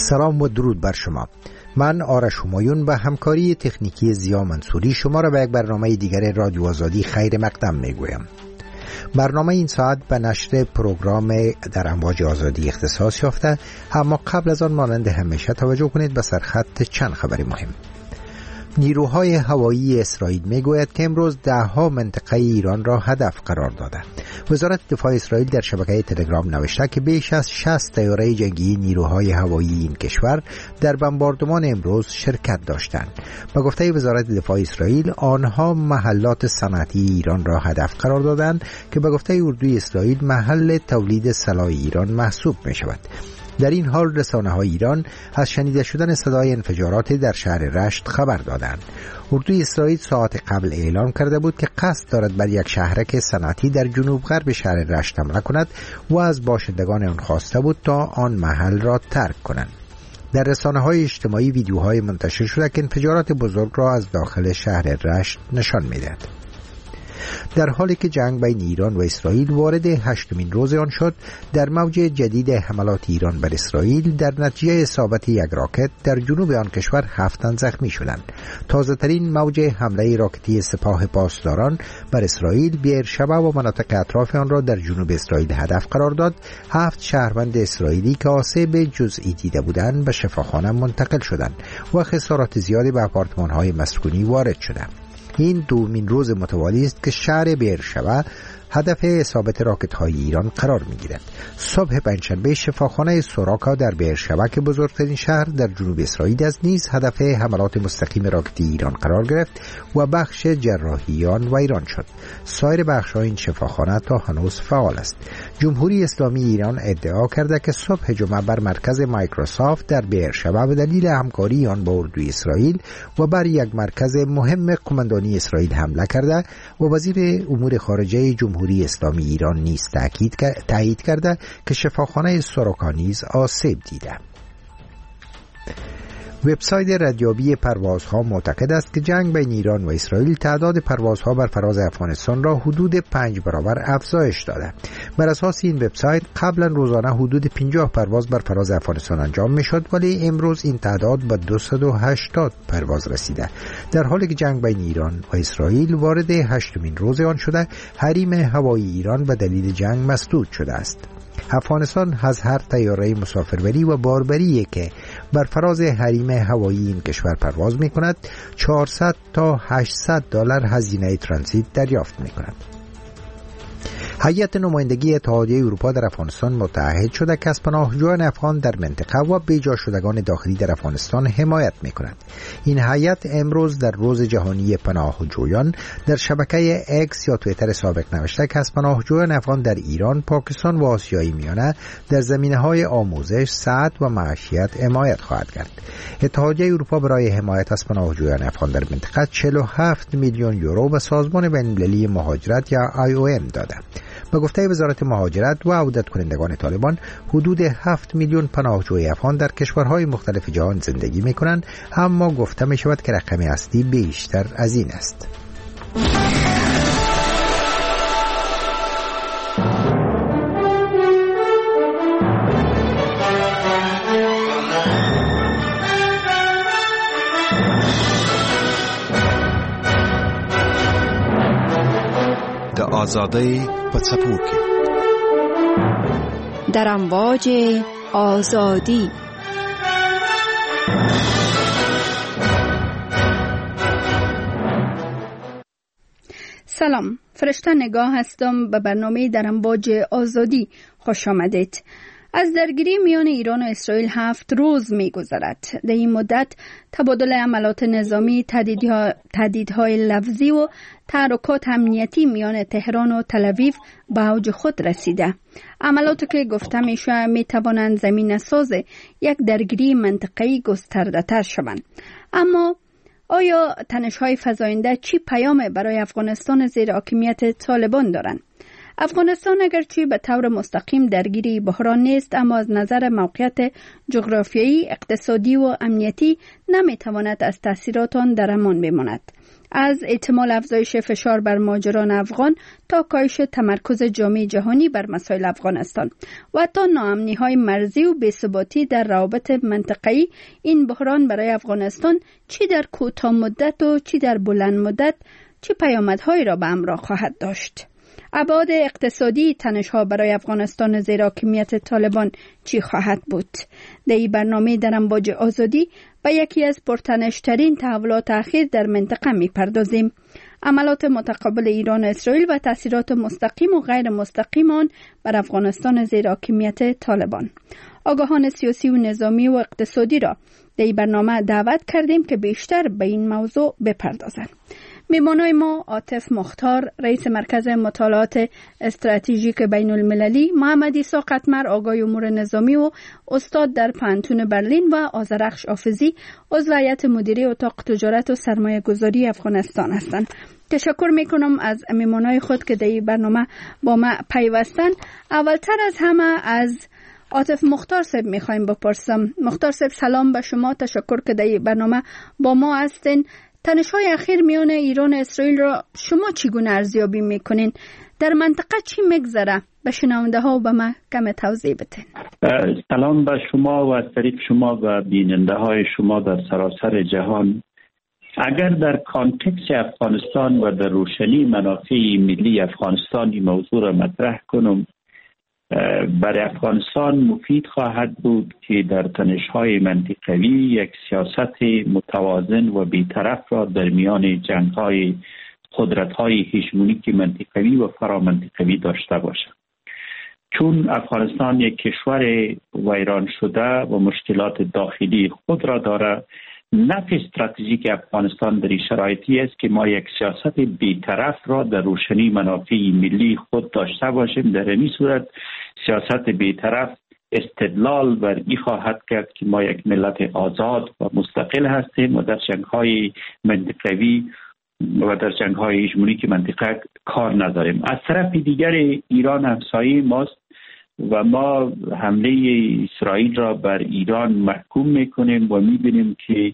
سلام و درود بر شما. من آرش همایون به همکاری تکنیکی زیا منصوری شما را به یک برنامه دیگر رادیو آزادی خیر مقدم میگویم. برنامه این ساعت به نشر پروگرام در امواج آزادی اختصاص یافته، اما قبل از آن مانند همیشه توجه کنید به سرخط چند خبر مهم. نیروهای هوایی اسرائیل میگوید که امروز 10 منطقه ایران را هدف قرار داده. وزارت دفاع اسرائیل در شبکه تلگرام نوشته که بیش از 60 طیاره جنگی نیروهای هوایی این کشور در بمباردمان امروز شرکت داشتند. به گفته وزارت دفاع اسرائیل، آنها محلات صنعتی ایران را هدف قرار دادند که به گفته اردوی اسرائیل محل تولید سلاح ایران محسوب می شود. در این حال رسانه‌های ایران از شنیده شدن صدای انفجارات در شهر رشت خبر دادند. اردوی اسرائیل ساعت قبل اعلام کرده بود که قصد دارد بر یک شهرک صنعتی در جنوب غرب شهر رشت حمله کند و از باشندگان آن خواسته بود تا آن محل را ترک کنند. در رسانه‌های اجتماعی ویدیوهای منتشر شده که انفجارات بزرگ را از داخل شهر رشت نشان می‌دهد. در حالی که جنگ بین ایران و اسرائیل وارد 8مین روز آن شد، در موج جدید حملات ایران بر اسرائیل در نتیجه اصابت یک راکت در جنوب آن کشور 7 تن زخمی شدند. تازه ترین موج حمله راکتی سپاه پاسداران بر اسرائیل بیرشبه و مناطق اطراف آن را در جنوب اسرائیل هدف قرار داد. 7 شهروند اسرائیلی که آسیب جزئی دیده بودند به شفاخانه منتقل شدند و خسارات زیادی به آپارتمان‌های مسکونی وارد شدند. این دومین روز متوالی است که شهر بیرشبه هدف اصابت راکت‌های ایران قرار می‌گیرد. صبح پنجشنبه شفاخانه سوراکا در بیرشبه که بزرگترین شهر در جنوب اسرائیل است نیز هدف حملات مستقیم راکتی ایران قرار گرفت و بخش جراحی آن ویران شد. سایر بخش‌های این شفاخانه تا هنوز فعال است. جمهوری اسلامی ایران ادعا کرده که صبح جمعه بر مرکز مایکروسافت در بیرشبه به دلیل همکاری آن با اردوی اسرائیل و بر یک مرکز مهم قماندانی اسرائیل حمله کرده و وزیر امور خارجه جمهوری اسلامی ایران نیز تایید کرده که شفاخانه سوراکا نیز آسیب دیده. وبسایت ردیابی پروازها معتقد است که جنگ بین ایران و اسرائیل تعداد پروازها بر فراز افغانستان را حدود 5 برابر افزایش داده. بر اساس این وبسایت قبلا روزانه حدود 50 پرواز بر فراز افغانستان انجام میشد، ولی امروز این تعداد به 280 پرواز رسیده. در حالی که جنگ بین ایران و اسرائیل وارد 8مین روز آن شده، حریم هوایی ایران به دلیل جنگ مسدود شده است. افغانستان از هر طیاره مسافربری و باربری که بر فراز حریم هوایی این کشور پرواز می کند 400 تا 800 دلار هزینه ترانزیت دریافت می کند. هیئت نمایندگی اتحادیه اروپا در افغانستان متعهد شده که از پناهجویان افغان در منطقه و بیجا شدگان داخلی در افغانستان حمایت می‌کند. این هیئت امروز در روز جهانی پناهجویان در شبکه اکس یا توییتر سابق نوشته که از پناهجویان افغان در ایران، پاکستان و آسیای میانه در زمینه‌های آموزش، صحت و معیشت حمایت خواهد کرد. اتحادیه اروپا برای حمایت از پناهجویان افغان در منطقه 47 میلیون یورو به سازمان بین‌المللی مهاجرت یا IOM داده. به گفته وزارت مهاجرت و عودت کنندگان طالبان، حدود 7 میلیون پناهجوی افغان در کشورهای مختلف جهان زندگی می کنند، اما گفته می شود که رقم اصلی بیشتر از این است. آزادی پڅپوکي در امواج آزادی. سلام، فرشته نگاه هستم. به برنامه در امواج آزادی خوش آمدید. از درگیری میان ایران و اسرائیل 7 روز می گذرد. در این مدت تبادل عملات نظامی، تهدیدهای لفظی و تحرکات امنیتی میان تهران و تل‌آویو به اوج خود رسیده. عملاتی که گفته میشه می توانند زمینه‌ساز یک درگیری منطقه‌ای گسترده تر شوند. اما آیا تنش‌های فزاینده چی پیام برای افغانستان زیر حاکمیت طالبان دارند؟ افغانستان اگرچه به طور مستقیم درگیری بحران نیست، اما از نظر موقعیت جغرافیایی، اقتصادی و امنیتی نمیتواند از تأثیرات آن در امان بماند. از احتمال افزایش فشار بر مهاجران افغان تا کاهش تمرکز جامعه جهانی بر مسائل افغانستان و تا ناامنی‌های مرزی و بی‌ثباتی در روابط منطقه‌ای، این بحران برای افغانستان چی در کوتاه مدت و چی در بلند مدت چه پیامدهایی را به همراه خواهد داشت؟ ابعاد اقتصادی تنش‌ها برای افغانستان زیر حاکمیت طالبان چی خواهد بود؟ در این برنامه در امواج آزادی به یکی از پرتنش‌ترین تحولات اخیر در منطقه می‌پردازیم. عملات متقابل ایران و اسرائیل و تأثیرات مستقیم و غیر مستقیم آن بر افغانستان زیر حاکمیت طالبان. آگاهان سیاسی و نظامی و اقتصادی را در این برنامه دعوت کردیم که بیشتر به این موضوع بپردازند. میمانای ما عاطف مختار، رئیس مرکز مطالعات استراتژیک بین المللی، محمد عیسی قطمر، آگاه امور نظامی و استاد در پانتون برلین و آذرخش حافظی، عضو هیئت مدیره اتاق تجارت و سرمایه گذاری افغانستان هستند. تشکر میکنم از میمانای خود که در این برنامه با ما پیوستن. اولتر از همه از عاطف مختار صاحب میخوایم بپرسم. مختار صاحب سلام به شما، تشکر که در این برنامه با ما هستین. تنش‌های اخیر میان ایران و اسرائیل را شما چگونه ارزیابی میکنین؟ در منطقه چی میگذره؟ به شنونده ها و به ما کم توضیح بدین. سلام به شما و از طریق شما و بیننده های شما در سراسر جهان. اگر در کانتکست افغانستان و در روشنی منافع ملی افغانستان این موضوع را مطرح کنم، برای افغانستان مفید خواهد بود که در تنش‌های منطقوی یک سیاست متوازن و بی‌طرف را در میان جنگ‌های قدرت‌های هژمونیک منطقوی و فرامنطقوی داشته باشد. چون افغانستان یک کشور ویران شده و مشکلات داخلی خود را دارد، نفع استراتژیک افغانستان در این شرایطی است که ما یک سیاست بی‌طرف را در روشنی منافع ملی خود داشته باشیم. در این صورت سیاست بی‌طرف استدلال بر این خواهد کرد که ما یک ملت آزاد و مستقل هستیم و در جنگ‌های منطقوی و در جنگ‌های هژمونیک منطقه کار نداریم. از طرف دیگر ایران همسایه ماست و ما حمله اسرائیل را بر ایران محکوم میکنیم و میبینیم که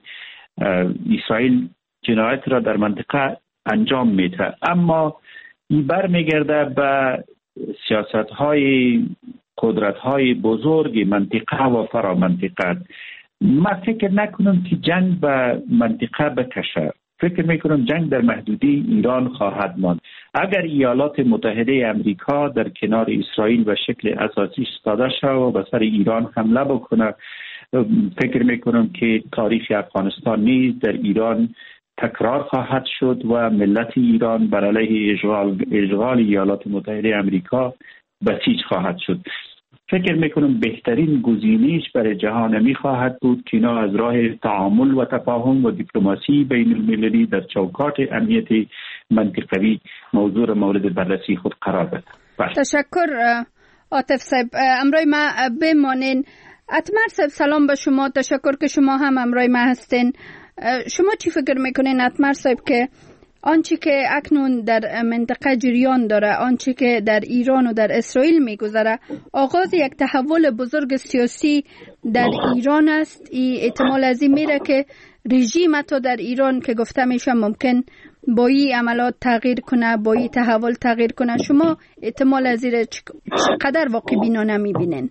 اسرائیل جنایت را در منطقه انجام میده، اما این برمیگرده به سیاست‌های قدرت‌های بزرگ منطقه و فرامنطقه. ما فکر نکنم که جنگ به منطقه بکشه، فکر میکنم جنگ در محدوده ایران خواهد ماند. اگر ایالات متحده امریکا در کنار اسرائیل به شکل اساسی ایستاده شود و به سر ایران حمله بکنه، فکر میکنم که تاریخ افغانستان نیز در ایران تکرار خواهد شد و ملت ایران بر علیه اشغال ایالات متحده امریکا بسیج خواهد شد. فکر میکنم بهترین گزینه‌اش برای جهان می خواهد بود که اینا از راه تعامل و تفاهم و دیپلماسی بین المللی در چوکات امنیت منطقوی موضوع مورد بررسی خود قرار بده. تشکر عاطف صاحب. امروی ما بمانین. اتمر صاحب سلام به شما، تشکر که شما هم امروی ما هستین. شما چی فکر میکنین اتمر صاحب که آنچه که اکنون در منطقه جریان داره، آنچه که در ایران و در اسرائیل میگذره، آغاز یک تحول بزرگ سیاسی در ایران است؟ ای احتمال از این میره که رژیم تا در ایران که گفته میشه ممکن با این عملات تغییر کنه، با این تحول تغییر کنه. شما احتمال از این چقدر واقع بینانه میبینین؟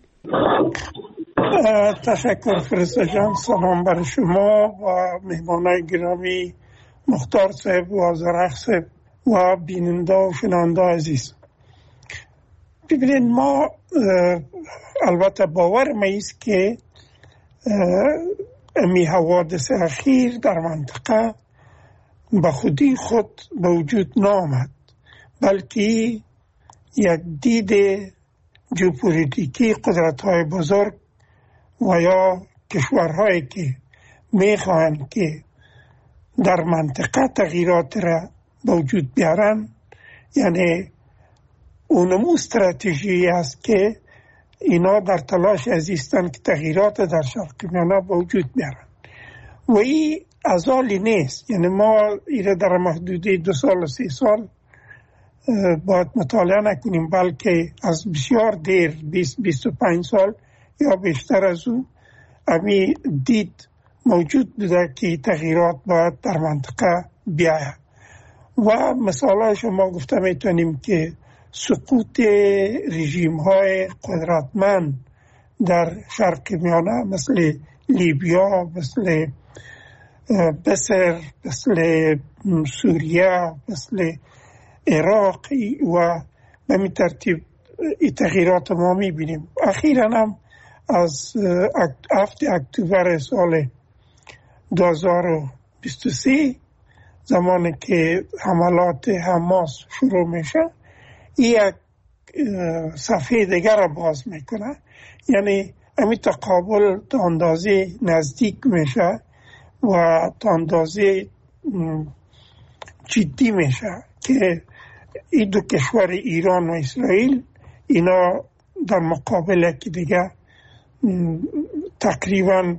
تشکر فرسته جان. سلام بر شما و مهمانای گرامی مختار صاحب و آذرخش صاحب و بیننده و شنونده عزیز. ببینید، ما البته باور ما است که امی حوادث اخیر در منطقه به خودی خود به وجود نامد، بلکه یک دید ژئوپلیتیکی قدرت‌های بزرگ و یا کشورهایی که می‌خواهند که در منطقه تغییرات را به وجود بیارن، یعنی اونم استراتژی است که اینا در تلاش هستند که تغییرات در شرق میانه به وجود بیارن و این ازالی نیست. یعنی ما ایره در محدوده 2 سال و 3 سال باید مطالعه نکنیم، بلکه از بسیار دیر 20-25 سال یا بیشتر از او امی دید موجود بوده که تغییرات باید در منطقه بیاید. و مثال شما گفته میتونیم که سقوط رژیم های قدرتمند در شرق میانه مثل لیبیا، مثل بصر، مثل سوریه، مثل عراق و به این ترتیب تغییرات ما میبینیم. اخیراً هم از 7 اکتبر سال 2023 زمانی که حملات حماس شروع میشه، یک صفحه دیگر را باز میکنه، یعنی همین تقابل تا اندازه نزدیک میشه و تا اندازه جدی میشه که این دو کشور ایران و اسرائیل اینا در مقابل که دیگه تقریبا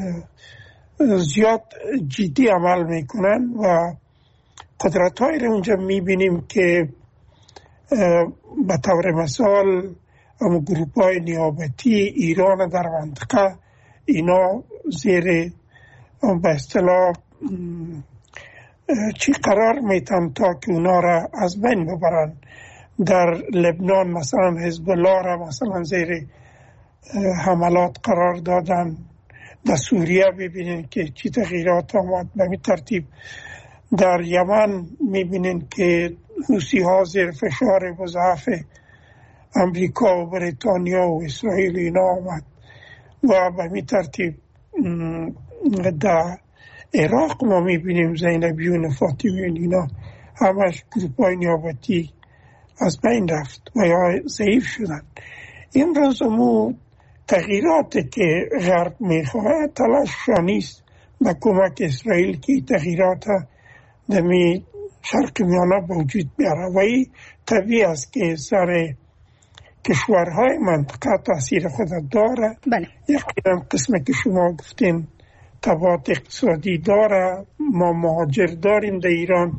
زیاد جدی عمل میکنن و قدرت های رو اونجا میبینیم که به طور مثال گروپ های نیابتی ایران در منطقه اینا زیر به اصطلاح چی قرار میتن تا که اونا را از بین ببرن. در لبنان مثلا حزب الله را مثلا زیر حملات قرار دادن. در سوریه ببینین که چی تغییرات آمد. به این ترتیب در یمن میبینین که حوثی ها زیر فشار مضاعف امریکا و بریتانیا و اسرائیل اینا آمد و به این ترتیب در عراق ما میبینیم زینبیون فاطمیون اینا همش گروپای نیابتی از بین رفت و یا ضعیف شدن. این روز مو تغییراتی که غرب میخواه تلاش نیست به کمک اسرائیل که تغییرات دمی شرق میانه به وجود بیاره و این طبیعی است که سر کشورهای منطقه تاثیر خود داره. بله. یقینا قسمی که شما گفتین تبعات اقتصادی داره. ما مهاجر داریم در ایران،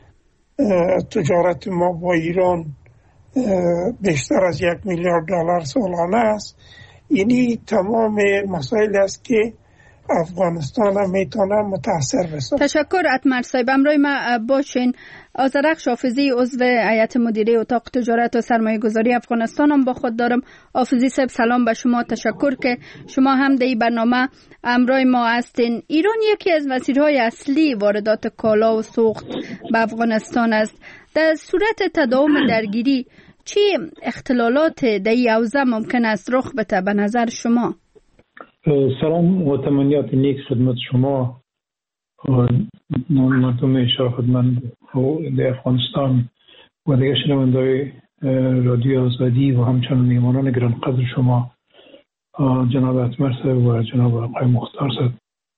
تجارت ما با ایران بیشتر از $1 میلیارد سالانه است. اینی تمام مسائل است که افغانستان هم میتونه متاثر بشه. تشکر اتمر صاحب. امروی ما باشین. آذرخش حافظی عضو هیئت مدیره اتاق تجارت و سرمایه گذاری افغانستان هم با خود دارم. حافظی صاحب سلام به شما، تشکر که شما هم در این برنامه امروی ما هستین. ایران یکی از مسیرهای اصلی واردات کالا و سوخت به افغانستان است. در صورت تداوم درگیری چی اختلالات در این حوزه ممکن است رخ بده به نظر شما؟ سلام و تمنیات نیک خدمت شما مردم شرافتمند در افغانستان و دیگر شنونده‌های رادیو آزادی و همچنین میهمانان گرانقدر شما جناب اتمر صاحب و جناب آقای مختار صاحب.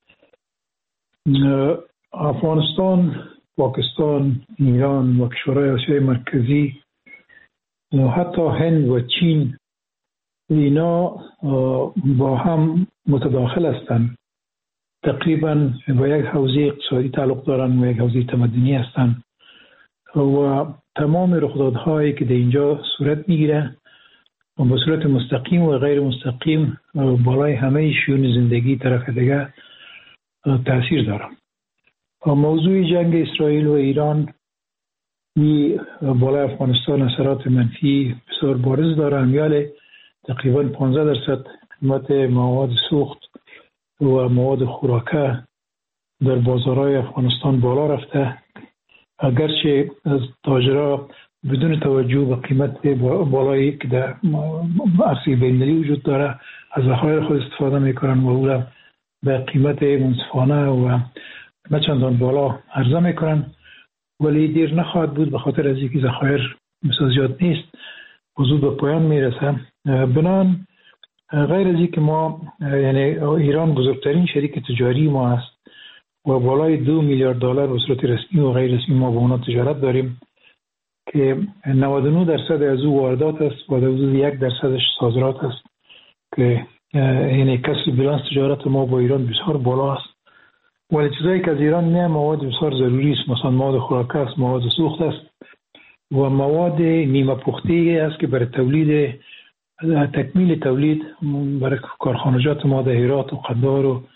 افغانستان، پاکستان، ایران و کشورهای آسیای مرکزی و حتی هند و چین اینا با هم متداخل هستند. تقریبا با یک حوزه اقتصادی تعلق دارند و یک حوزه تمدنی هستند و تمام رخدادهایی که در اینجا صورت میگیره و به صورت مستقیم و غیر مستقیم بالای همه شیون زندگی طرف دیگه تاثیر داره. موضوع جنگ اسرائیل و ایران بالای افغانستان اثرات منفی بسیار بارز داره. امیال تقریبا 15% قیمت مواد سوخت و مواد خوراکه در بازارهای افغانستان بالا رفته، اگرچه از تاجرها بدون توجه به قیمت بالایی که در عرصه بین‌المللی وجود داره از ذخایر خود استفاده میکنن و او را به قیمت منصفانه و نه چندان بالا عرضه میکنن، ولی دیر نخواهد بود به خاطر از اینکه ذخایر بسیار زیاد نیست و زود به پایان میرسه. بنان غیر از اینکه ما یعنی ایران بزرگترین شریک تجاری ما است و بالای $2 میلیارد به صورت رسمی و غیر رسمی ما با اونا تجارت داریم که 99% از او واردات است و حدود 1% صادرات است که یعنی کسر بیلانس تجارت ما با ایران بسیار بالا است. ولی چیزایی که از ایران میاد مواد بسیار ضروری است، مثلا مواد خوراک است، مواد سوخت است و مواد نیمه پخته است که برای تولید تکمیل تولید برای کارخانجات ما در هرات و قندهار و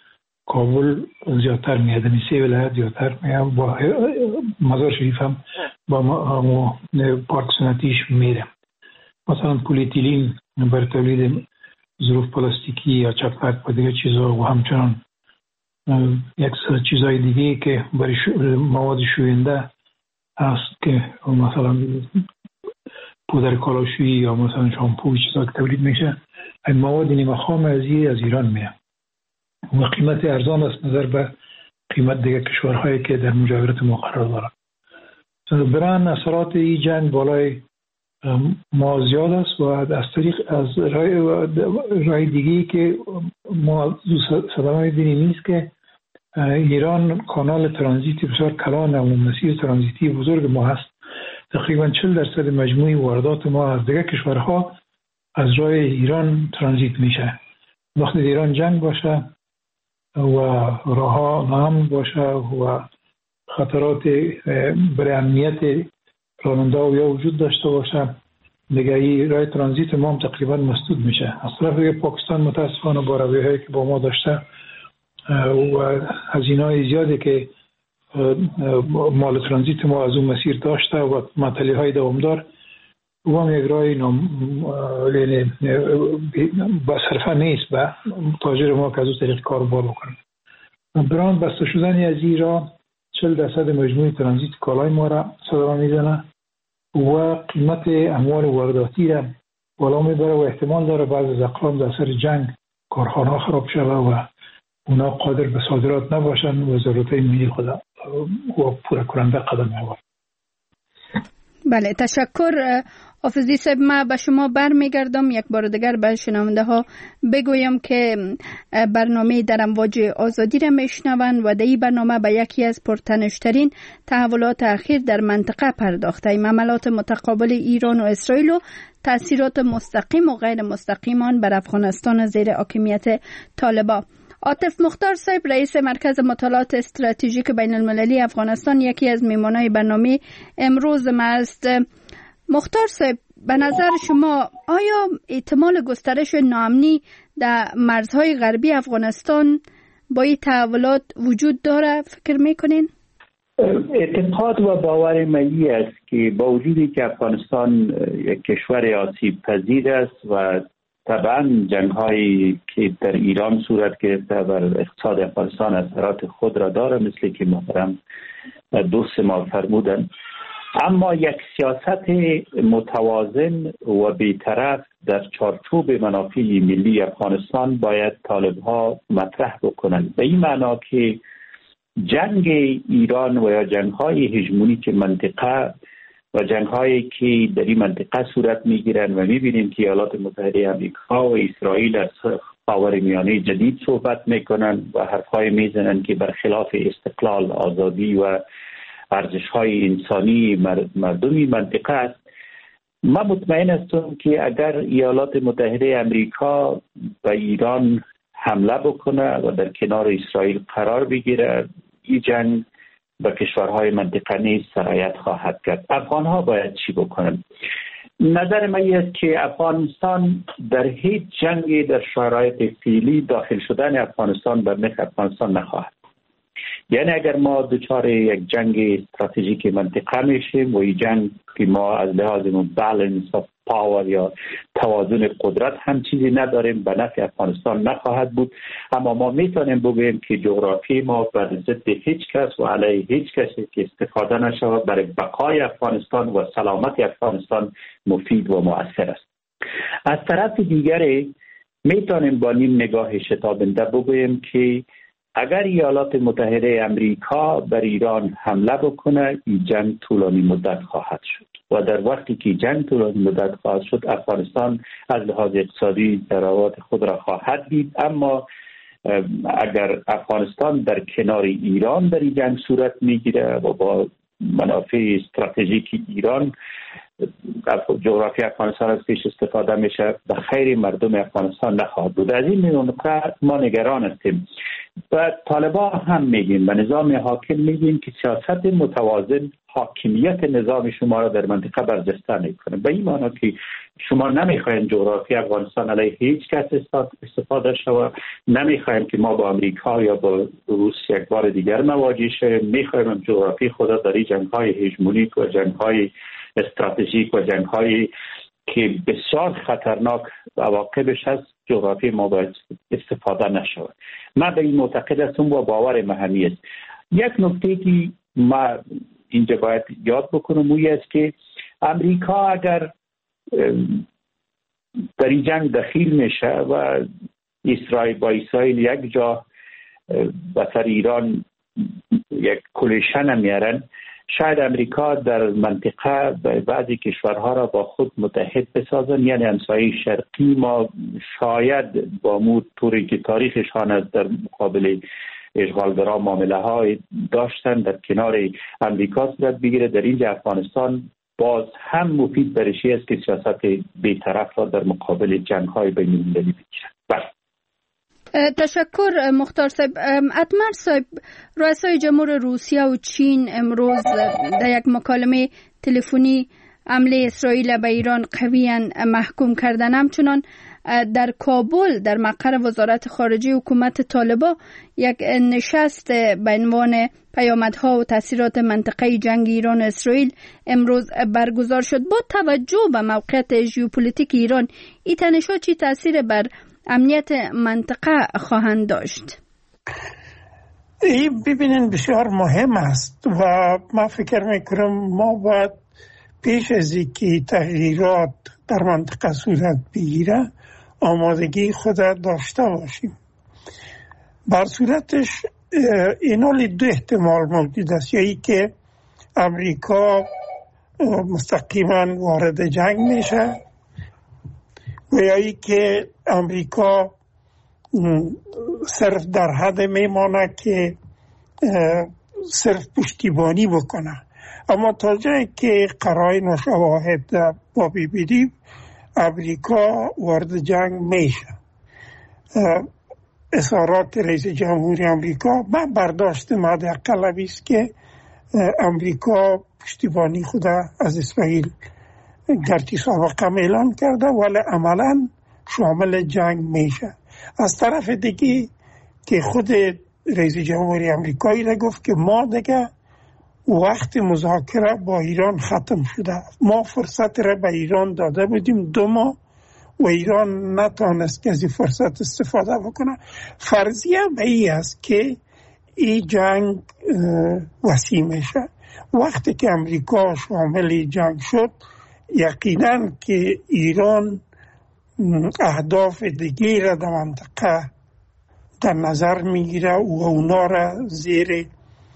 کابل زیادتر میاد، یعنی 3 ولایت زیادتر میاد. با مزار شریف هم با پارک سنتیش میره. مثلا پلیتیلین برای تولید ظروف پلاستیکی یا چپرک و دیگه چیزا و همچنان یک سری چیزای دیگه که برای مواد شوینده هست که مثلا پودر کالاشویی یا مثلا شامپو چیزا که تولید میشه، این مواد نیمه خام از ایران میاد و قیمت ارزان است نظر به قیمت دیگه کشورهایی که در مجاورت ما قرار دارن. بران اثرات این جنگ بالای ما زیاد است و از طریق از رای دیگه که ما صدامه بینیم نیست که ایران کانال ترانزیتی بسیار کلان و مسیر ترانزیتی بزرگ ما هست. تقریبا 40% مجموعی واردات ما از دیگه کشورها از راه ایران ترانزیت میشه. وقتی ایران جنگ باشه و راهها ناامن باشه و خطرات برای امنیت راننده یا وجود داشته باشه، دیگه این راه ترانزیت ما هم تقریبا مسدود میشه. از طرف پاکستان متاسفانه با رویه‌هایی که با ما داشته و هزینه‌های زیادی که مال ترانزیت ما از اون مسیر داشته و معطلی‌های دوامدار و هم یک راه با صرفه نیست به تاجر ما که از اون طریق کاروبار بکنه. بران بسته شدن از این راه 40% مجموعی ترانزیت کالای ما را صدا میزنه و قیمت اموال وارداتی را بالا میبره و احتمال داره بعض از اقلام در اثر جنگ کارخانه خراب شده و اونا قادر به صادرات نباشن و ضرورتهای ملی خود و پوره کننده قدم میبره. بله، تشکر حافظی صاحب. ما به شما برمیگردم. یک بار دیگر به شنونده ها بگویم که برنامه در امواج آزادی را میشنوند و در این برنامه به یکی از پرتنشترین تحولات اخیر در منطقه پرداخته ایم: حملات متقابل ایران و اسرائیل و تاثیرات مستقیم و غیر مستقیم آن بر افغانستان زیر حاکمیت طالبان. عاطف مختار صاحب، رئیس مرکز مطالعات استراتژیک بین المللی افغانستان، یکی از میهمانان برنامه امروز ما است. مختار صاحب، به نظر شما آیا احتمال گسترش ناامنی در مرزهای غربی افغانستان با این تحولات وجود داره فکر میکنین؟ اعتقاد و باور ملی است که با وجودی که افغانستان یک کشور آسیب پذیر است و طبعا جنگ هایی که در ایران صورت گرفته بر اقتصاد افغانستان اثرات خود را داره، مثل که محترم دوست ما فرمودن، اما یک سیاست متوازن و بی‌طرف در چارچوب منافع ملی افغانستان باید طالب ها مطرح بکنند. به این معنا که جنگ ایران و یا جنگ های هژمونیک منطقه و جنگ هایی که در این منطقه صورت می گیرند و می بینیم که ایالات متحده آمریکا و اسرائیل از خاورمیانه جدید صحبت می کنند و حرف های می زنند که برخلاف استقلال، آزادی و ارزش های انسانی مردمی منطقه است. من مطمئن هستم که اگر ایالات متحده آمریکا به ایران حمله بکنه و در کنار اسرائیل قرار بگیره، این جنگ به کشورهای منطقه نیز سرایت خواهد کرد. افغان ها باید چی بکنن؟ نظر من است که افغانستان در هیچ جنگی در شرایط فعلی داخل شدن افغانستان بر نفع افغانستان نخواهد. یعنی اگر ما دچار یک جنگ استراتژیک منطقه میشیم و این جنگ که ما از لحاظ بالانس آف پاور یا توازن قدرت هم چیزی نداریم، به نفع افغانستان نخواهد بود. اما ما میتونیم بگوییم که جغرافی ما بر ضد هیچ کس و علیه هیچ کسی که استفاده نشود برای بقای افغانستان و سلامت افغانستان مفید و مؤثر است. از طرف دیگری میتونیم با نیم نگاه شتابنده بگوییم که اگر ایالات متحده آمریکا بر ایران حمله بکنه، این جنگ طولانی مدت خواهد شد و در وقتی که جنگ طولانی مدت خواهد شد، افغانستان از لحاظ اقتصادی ضربات خود را خواهد دید. اما اگر افغانستان در کنار ایران در این جنگ صورت میگیره و با منافع استراتژیک ایران جغرافی افغانستان از پیش استفاده میشه، به خیر مردم افغانستان نخواهد بود. از این نکته ما نگران هستیم. و طالبان هم میگیم، به نظام حاکم میگیم که سیاست متوازن حاکمیت نظام شما را در منطقه برجسته میکنه. به این معنی که شما نمیخواین جغرافی افغانستان علیه هیچ کس استفاده شود، نمیخوایم که ما با امریکا یا با روس یک بار دیگر مواجه شویم، میخوایم جغرافی خود در این جنگ‌های هژمونیک و جنگ‌های استراتژیک و جنگ‌های که بسیار خطرناک عواقبش هست جغرافی ما باید استفاده نشود. من به این معتقد هستم و باور مهمی است. یک نکته که ما اینجا باید یاد بکنم اون است که امریکا اگر در این جنگ دخیل میشه و اسرائیل یک جا به سر ایران یک کلیشن میارن، شاید امریکا در منطقه بعضی کشورها را با خود متحد بسازن، یعنی همسایه شرقی ما شاید با مود طوری که تاریخشان از در مقابل اشغالگران معامله های داشتن در کنار امریکا صورت بگیره. در اینجا افغانستان باز هم مفید برشی است که سیاست بی‌طرف را در مقابل جنگ های بین المللی بگیرد. تشکر مختار صاحب. اتمر صاحب، رؤسای جمهور روسیه و چین امروز در یک مکالمه تلفنی حمله اسرائیل به ایران قویاً محکوم کردن. همچنان در کابل در مقر وزارت خارجه حکومت طالبان یک نشست به عنوان پیامدها و تاثیرات منطقه جنگ ایران و اسرائیل امروز برگزار شد. با توجه به موقعیت ژئوپلیتیک ایران، این تنش‌ها چی تاثیر بر امنیت منطقه خواهند داشت؟ این ببینین بسیار مهم است و من فکر میکنم ما باید پیش از اینکه تغییرات در منطقه صورت بگیره آمادگی خود داشته باشیم. بر صورتش اینالی دو احتمال موجود است، یا ای که امریکا مستقیما وارد جنگ میشه و یا ای که امریکا صرف در حد میمانه که صرف پشتیبانی بکنه. اما تا جایی که قرائن و شواهد با ببینیم امریکا وارد جنگ میشه. اظهارات رئیس جمهوری امریکا من برداشت حداقل است که امریکا پشتیبانی خود از اسرائیل گرچه سابقا اعلان کرده ولی عملا شامل جنگ میشه. از طرف دیگه که خود رئیس جمهوری امریکایی را گفت که ما دیگه وقت مذاکره با ایران ختم شده، ما فرصت را به ایران داده بودیم 2 ماه و ایران نتانست که از این فرصت استفاده بکنه. فرضیه به این است که این جنگ وسیع میشه. وقتی که امریکا شامل جنگ شد یقینا که ایران اهداف دیگه را در منطقه در نظر میگیره و اونا را زیر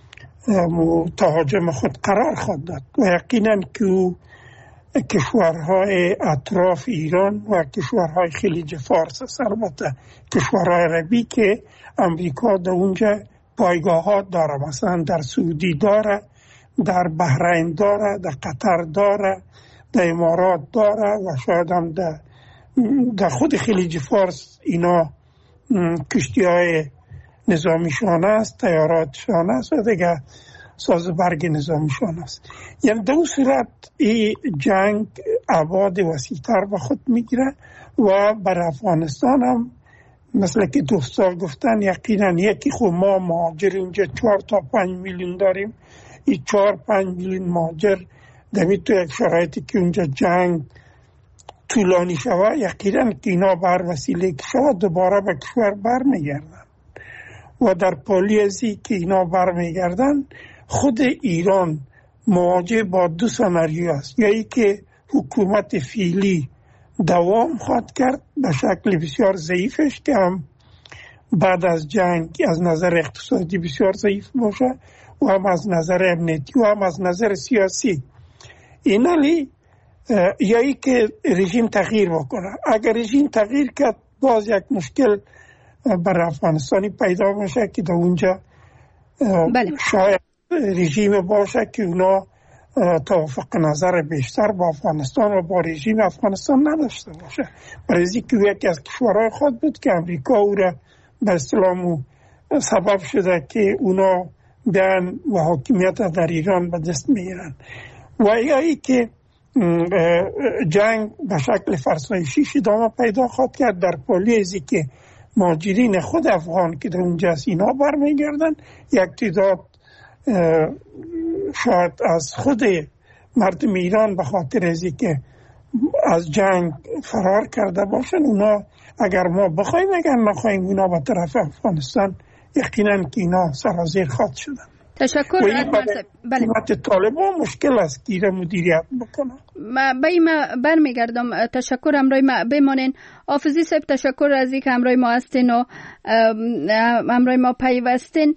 تهاجم خود قرار خواهد داد و یقینا که کشورهای اطراف ایران و کشورهای خلیج فارس، البته کشورهای عربی که امریکا در اونجا پایگاهات داره، مثلا در سعودی داره، در بحرین داره، در قطر داره، در امارات داره و شاید هم در خود خلیج فارس اینا کشتی‌های نظامیشان است، تیاراتشان است و دیگه ساز برگ نظامیشان است. یعنی در اون صورت این جنگ ابعاد وسیع‌تر به خود میگیره و بر افغانستان هم مثل که دوستان گفتن یقینا یکی خود ما مهاجر اینجا 4 تا 5 میلیون داریم، این 4-5 میلیون مهاجر دمی تو یک شرایطی که اونجا جنگ طولانی شود یقینا که اینا بر وسیله که شود دوباره به کشور برمیگردن و در پالی ازی که اینا برمیگردن خود ایران مواجه با 2 سناریو است، یا ای که حکومت فعلی دوام خواهد کرد به شکل بسیار ضعیفش که هم بعد از جنگ از نظر اقتصادی بسیار ضعیف باشه و هم از نظر امنیتی و هم از نظر سیاسی. اینالی یا ای که رژیم تغییر بکنه. اگر رژیم تغییر کرد باز یک مشکل برای افغانستانی پیدا میشه که در اونجا شاید رژیم باشه که اونا توافق نظر بیشتر با افغانستان و با رژیم افغانستان نداشته باشه. برای اینکه یکی از کشورهای خود بود که امریکا او را به اصطلاح سبب شده که اونا بیان و حاکمیت در ایران به دست میگیرن. و یا ای که جنگ به شکل فرسایشی ادامه پیدا خواهد کرد. در پالیزی که مهاجرین خود افغان که در اونجا از اینا برمیگردن، یک تعداد شاید از خود مردم ایران به خاطر ازی که از جنگ فرار کرده باشن، اونا اگر ما بخوایم اگر نخوایم اونا به طرف افغانستان یقینا که اینا سرازیر خواهد شدن. تشکر. بله. طالبان مشکل است که ایره مدیریت بکنه. به این برمیگردم. تشکر. همراه ما بمانین. حافظی صاحب تشکر از اینکه همراه ما هستین و همراه ما پیوستین.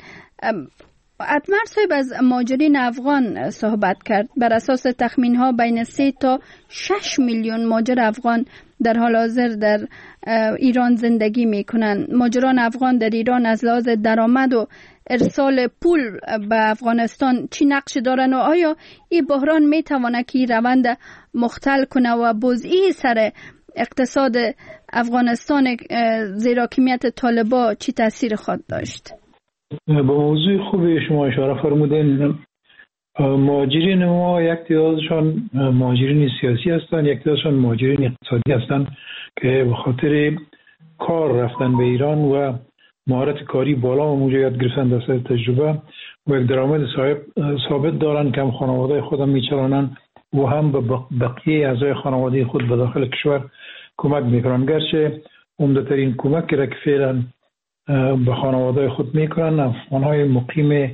اتمر صاحب از مهاجرین افغان صحبت کرد. بر اساس تخمین ها بین 3 تا 6 میلیون مهاجر افغان در حال حاضر در ایران زندگی میکنن. مهاجران افغان در ایران از لحاظ درآمد و ارسال پول به افغانستان چی نقش دارن و آیا این بحران میتونه که روند مختل کنه و بزئی سر اقتصاد افغانستان زیر حاکمیت طالبان چی تاثیر خواهد داشت؟ با موضوع خوبی شما اشاره فرمودین. مهاجرین ما یک تعدادشان مهاجرین سیاسی هستند، یک تعدادشان مهاجرین اقتصادی هستند که به خاطر کار رفتن به ایران و مهارت کاری بالا و اونجا یاد گرفتن در سر تجربه و یک درآمد ثابت دارن که هم خانواده خودم میچرانن و هم به بقیه اعضای خانواده خود به داخل کشور کمک میکنن. گرچه عمده‌ترین کمک که فعلا به خانواده خود میکنن افغان‌های مقیم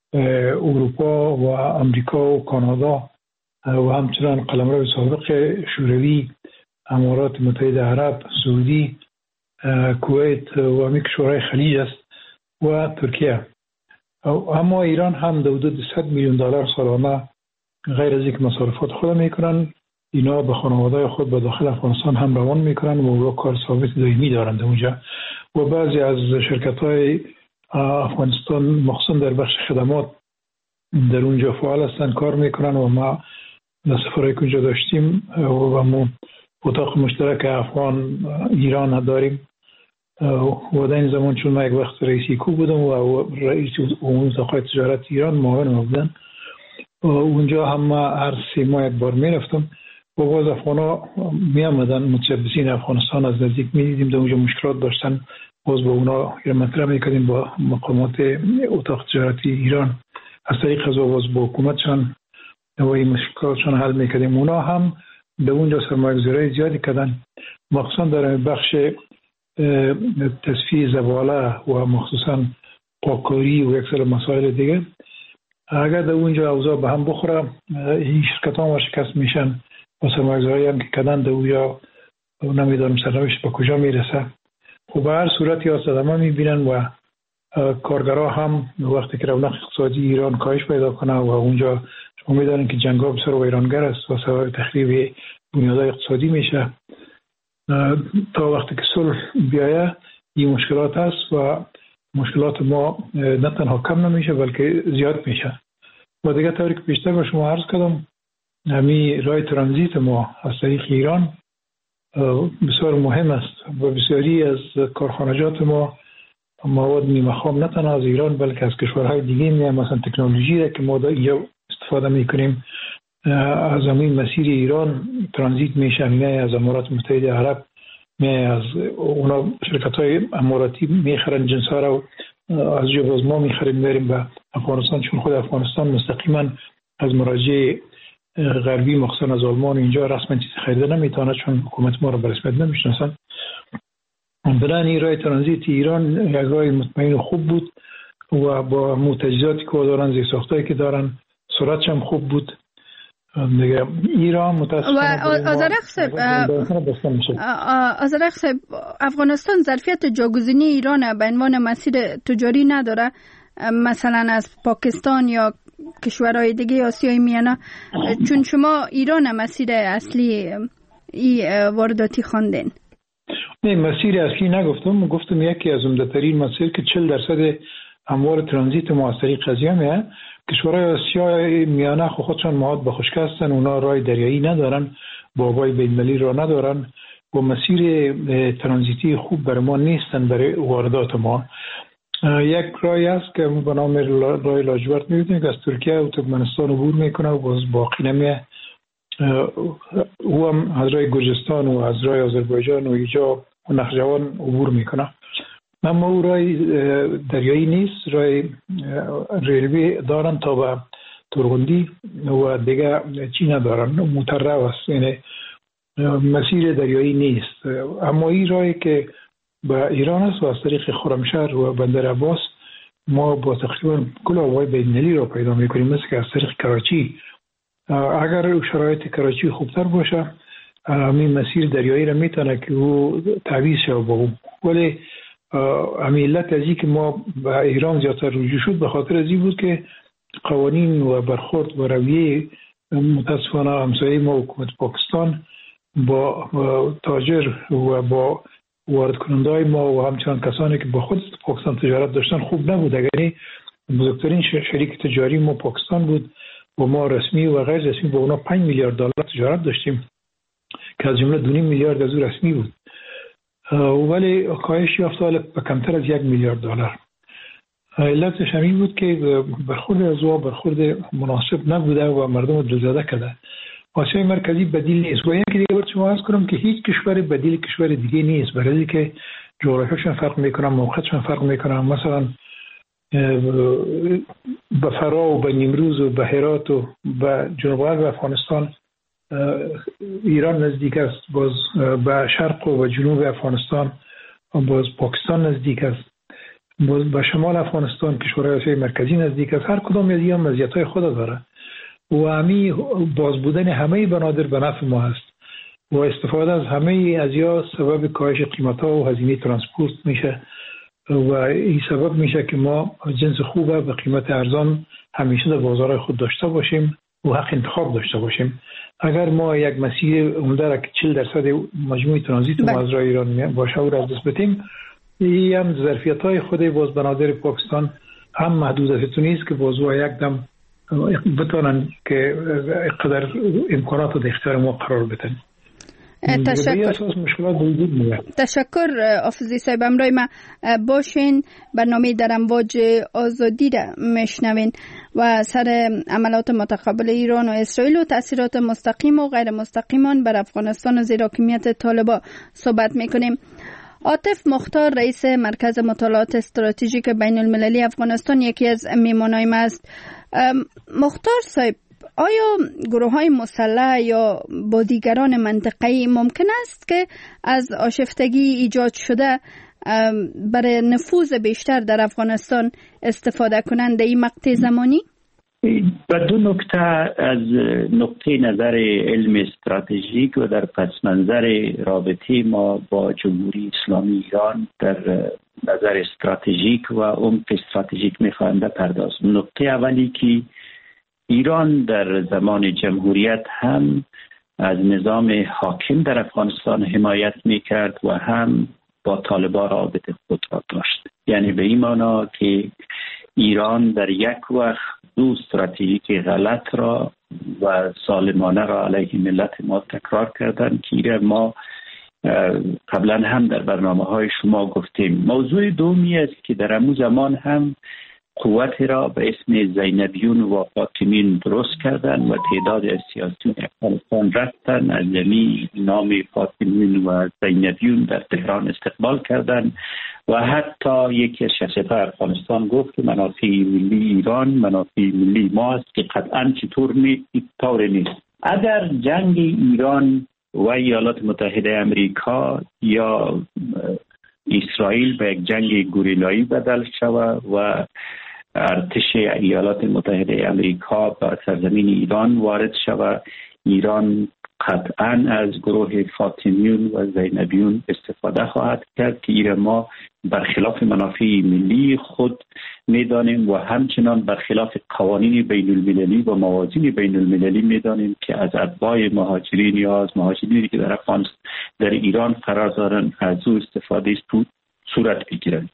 اروپا و امریکا و کانادا و همچنان قلمرو سابق شوروی، امارات متحده عرب، سعودی، کویت و همین کشورهای خلیج است و ترکیه. اما ایران هم در حدود 100 میلیون دلار سالانه غیر از اینکه مصارفات خود میکنن، اینا به خانواده خود به داخل افغانستان هم روان میکنن و اونجا کار ثابت دائمی دارند اونجا. و بعضی از شرکت‌های افغانستان مخصوصا در بخش خدمات در اونجا فعال هستن، کار میکنن و ما سفرهایی که اونجا داشتیم و ما اتاق مشترک افغان ایران داریم و در این زمان چون ما یک وقت رئیس ایکو بودم و رئیس عمومی اتاق تجارت ایران معاون بودن اونجا هم ما هر 3 ماه یک بار میرفتم و باز افغانا می آمدن متشبثین افغانستان از نزدیک می دیدیم، در اونجا مشکلات داشتن، باز با اونا مطرح میکردیم با مقامات اتاق تجارتی ایران از طریق از باز با حکومتشان و این مشکلاتشان حل میکردیم. اونا هم در اونجا سرمایه‌گذاری زیادی کردن، مخصوصا در بخش تصفیه زباله و مخصوصا پاککاری و یک سری مسائل دیگه. اگر در اونجا اوضاع به هم بخوره این شرکت ها شکست میشن و سرمایه‌گذاری هم که کردن در اونجا نمیدونم سرنوشت به کجا میرسه. خب به هر صورت یا صدمه میبینن و کارگرها هم وقتی که رونق اقتصادی ایران کاهش پیدا کنه و اونجا شما میدونین که جنگ ها بسیار ویرانگر است و سبب تخریب بنیادهای اقتصادی میشه. تا وقتی که صلح بیایه این مشکلات هست و مشکلات ما نه تنها کم نمیشه بلکه زیاد میشه. و دیگه طوری که بیشتر به شما عرض کردم همین راه ترانزیت ما از طریق ایران بسیار مهم است و بسیاری از کارخانجات ما مواد نیمه خام نه تنها از ایران بلکه از کشورهای دیگه میاد، مثلا تکنولوژی که ما اینجا استفاده میکنیم از همین مسیر ایران ترانزیت میشه، از امارات متحده عرب از اونا شرکت‌های اماراتی میخرن جنس ها رو از جباز ما میخریم میریم به افغانستان، چون خود افغانستان مستقیما از مراجع غربی مخصوصا از آلمان اینجا رسما چیزی خریده نمیتونه چون حکومت ما رو به رسمیت نمیشناسن. بنابراین راه ترانزیت ایران یک راه مطمئن خوب بود و با تجهیزاتی که دارن، زیرساختایی که دارن، سرعتش هم خوب بود دیگه. ایران متاسفانه آذرخ صاحب افغانستان ظرفیت جاگزینی ایران به عنوان مسیر تجاری نداره، مثلا از پاکستان یا کشورهای دیگه آسیای میانه، چون شما ایران مسیر اصلی وارداتی خواندین. نه مسیر اصلی نگفتم، گفتم یکی از عمده‌ترین مسیر که 40% اموال ترانزیت ما از طریق قضیه کشورهای آسیای میانه خودشان مواد به خشک هستن، اونا راه دریایی ندارن، بابای بین‌المللی را ندارن و مسیر ترانزیتی خوب برای ما نیستن برای واردات ما. یک راهی است که به نام راه لاجورد می‌بینید که از ترکیه و ترکمنستان عبور میکنه و باز باقی نمیه او هم از راه گرجستان و از راه آذربایجان و اینجا نخجوان عبور میکنه، اما او راه دریایی نیست. راه ریلوی دارن تا به تورغندی و دیگه چی ندارن، مترو است، یعنی مسیر دریایی نیست. اما این راهی که به ایران است و از طریق خرمشهر و بندر عباس ما با تقریبا کل آبهای بین‌المللی را پیدا میکنیم، مثل که از طریق کراچی. اگر شرایط کراچی خوبتر باشه همین مسیر دریایی را میتونه که او تعویض شود با او، ولی علت از این که ما به ایران زیادتر رجوع شد به خاطر از این بود که قوانین و برخورد و رویه متاسفانه همسایه ما حکومت پاکستان با تاجر و با وارد کننده های ما و همچنان کسانی که با خود پاکستان تجارت داشتن خوب نبود. اگر بزرگترین شریک تجاری ما پاکستان بود و ما رسمی و غیر رسمی با اونا 5 میلیارد دلار تجارت داشتیم که از جمله 2.5 میلیارد از او رسمی بود، ولی کاهش یافت به کمتر از 1 میلیارد دلار. علتش همین بود که برخورد از او برخورد مناسب نبوده و مردم دزدیده کرده. آسیای مرکزی بدیل نیست و یکی دیگه شما عرض کنم که هیچ کشور بدیل کشور دیگه نیست، برای اینکه جغرافیاشون فرق میکنن، موقعیتشون فرق میکنن. مثلا به فرا و به نیمروز و به هرات و به جنوب غرب افغانستان ایران نزدیک است، باز به شرق و به جنوب افغانستان باز پاکستان نزدیک است، باز به شمال افغانستان کشورهای آسیای مرکزی نزدیک است. هر کدام از اینها مزیت‌های خود داره و همین باز بودن همه بنادر به نفع ما است و استفاده از همه از یا سبب کاهش قیمت‌ها و هزینه ترانسپورت میشه و این سبب میشه که ما جنس خوبه به قیمت ارزان همیشه در بازار خود داشته باشیم و حق انتخاب داشته باشیم. اگر ما یک مسیر عمده را که 40% مجموع ترانزیت ما از راه ایران باشه و را از دست بدیم، این هم ظرفیت‌های خود باز بنادر پاکستان هم محدودیت نیست که باز و یک دم بتونن که قدر امکانات در اختیار ما قرار بدن. تشکر آفزی صاحب. امروز ما باشین برنامه در امواج آزادی را میشنوین و سر عملات متقابل ایران و اسرائیل و تاثیرات مستقیم و غیر مستقیم آن بر افغانستان و زیر حاکمیت طالبان صحبت میکنیم. عاطف مختار رئیس مرکز مطالعات استراتژیک بین المللی افغانستان یکی از میمانای ما است. مختار صاحب، آیا گروه‌های مسلح یا با دیگران منطقه‌ای ممکن است که از آشفتگی ایجاد شده برای نفوذ بیشتر در افغانستان استفاده کنند در این مقطع زمانی؟ به دو نکته از نقطه نظر علم استراتژیک و در پس منظر رابطه ما با جمهوری اسلامی ایران در نظر استراتژیک و عمق استراتژیک می‌خواهم بپردازم. نقطه اولی که ایران در زمان جمهوریت هم از نظام حاکم در افغانستان حمایت میکرد و هم با طالبان رابطه خود را داشت. یعنی به این معنا که ایران در یک وقت دو استراتژیک غلط را و ظالمانه را علیه ملت ما تکرار کردند که ما قبلا هم در برنامه‌های شما گفتیم. موضوع دومی است که در همون زمان هم قوت را به اسم زینبیون و فاطمیون درست کردن و تعداد از سیاسیون افغانستان رفتن از نام فاطمیون و زینبیون در تهران استقبال کردن و حتی یکی از شخصیت‌های افغانستان گفت که منافع ملی ایران منافع ملی ما است که قطعاً طور نیست. اگر جنگ ایران و ایالات متحده امریکا یا اسرائیل به یک جنگ گوریلایی بدل شود و ارتش ایالات متحده امریکا به سرزمین ایران وارد شود، ایران قطعاً از گروه فاطمیون و زینبیون استفاده خواهد کرد که ایران ما برخلاف منافع ملی خود میدانیم و همچنان برخلاف قوانین بین المللی و موازین بین المللی میدانیم که از اتباع مهاجرین یا از مهاجرینی که در ایران قرار دارند از او استفاده صورت بگیرند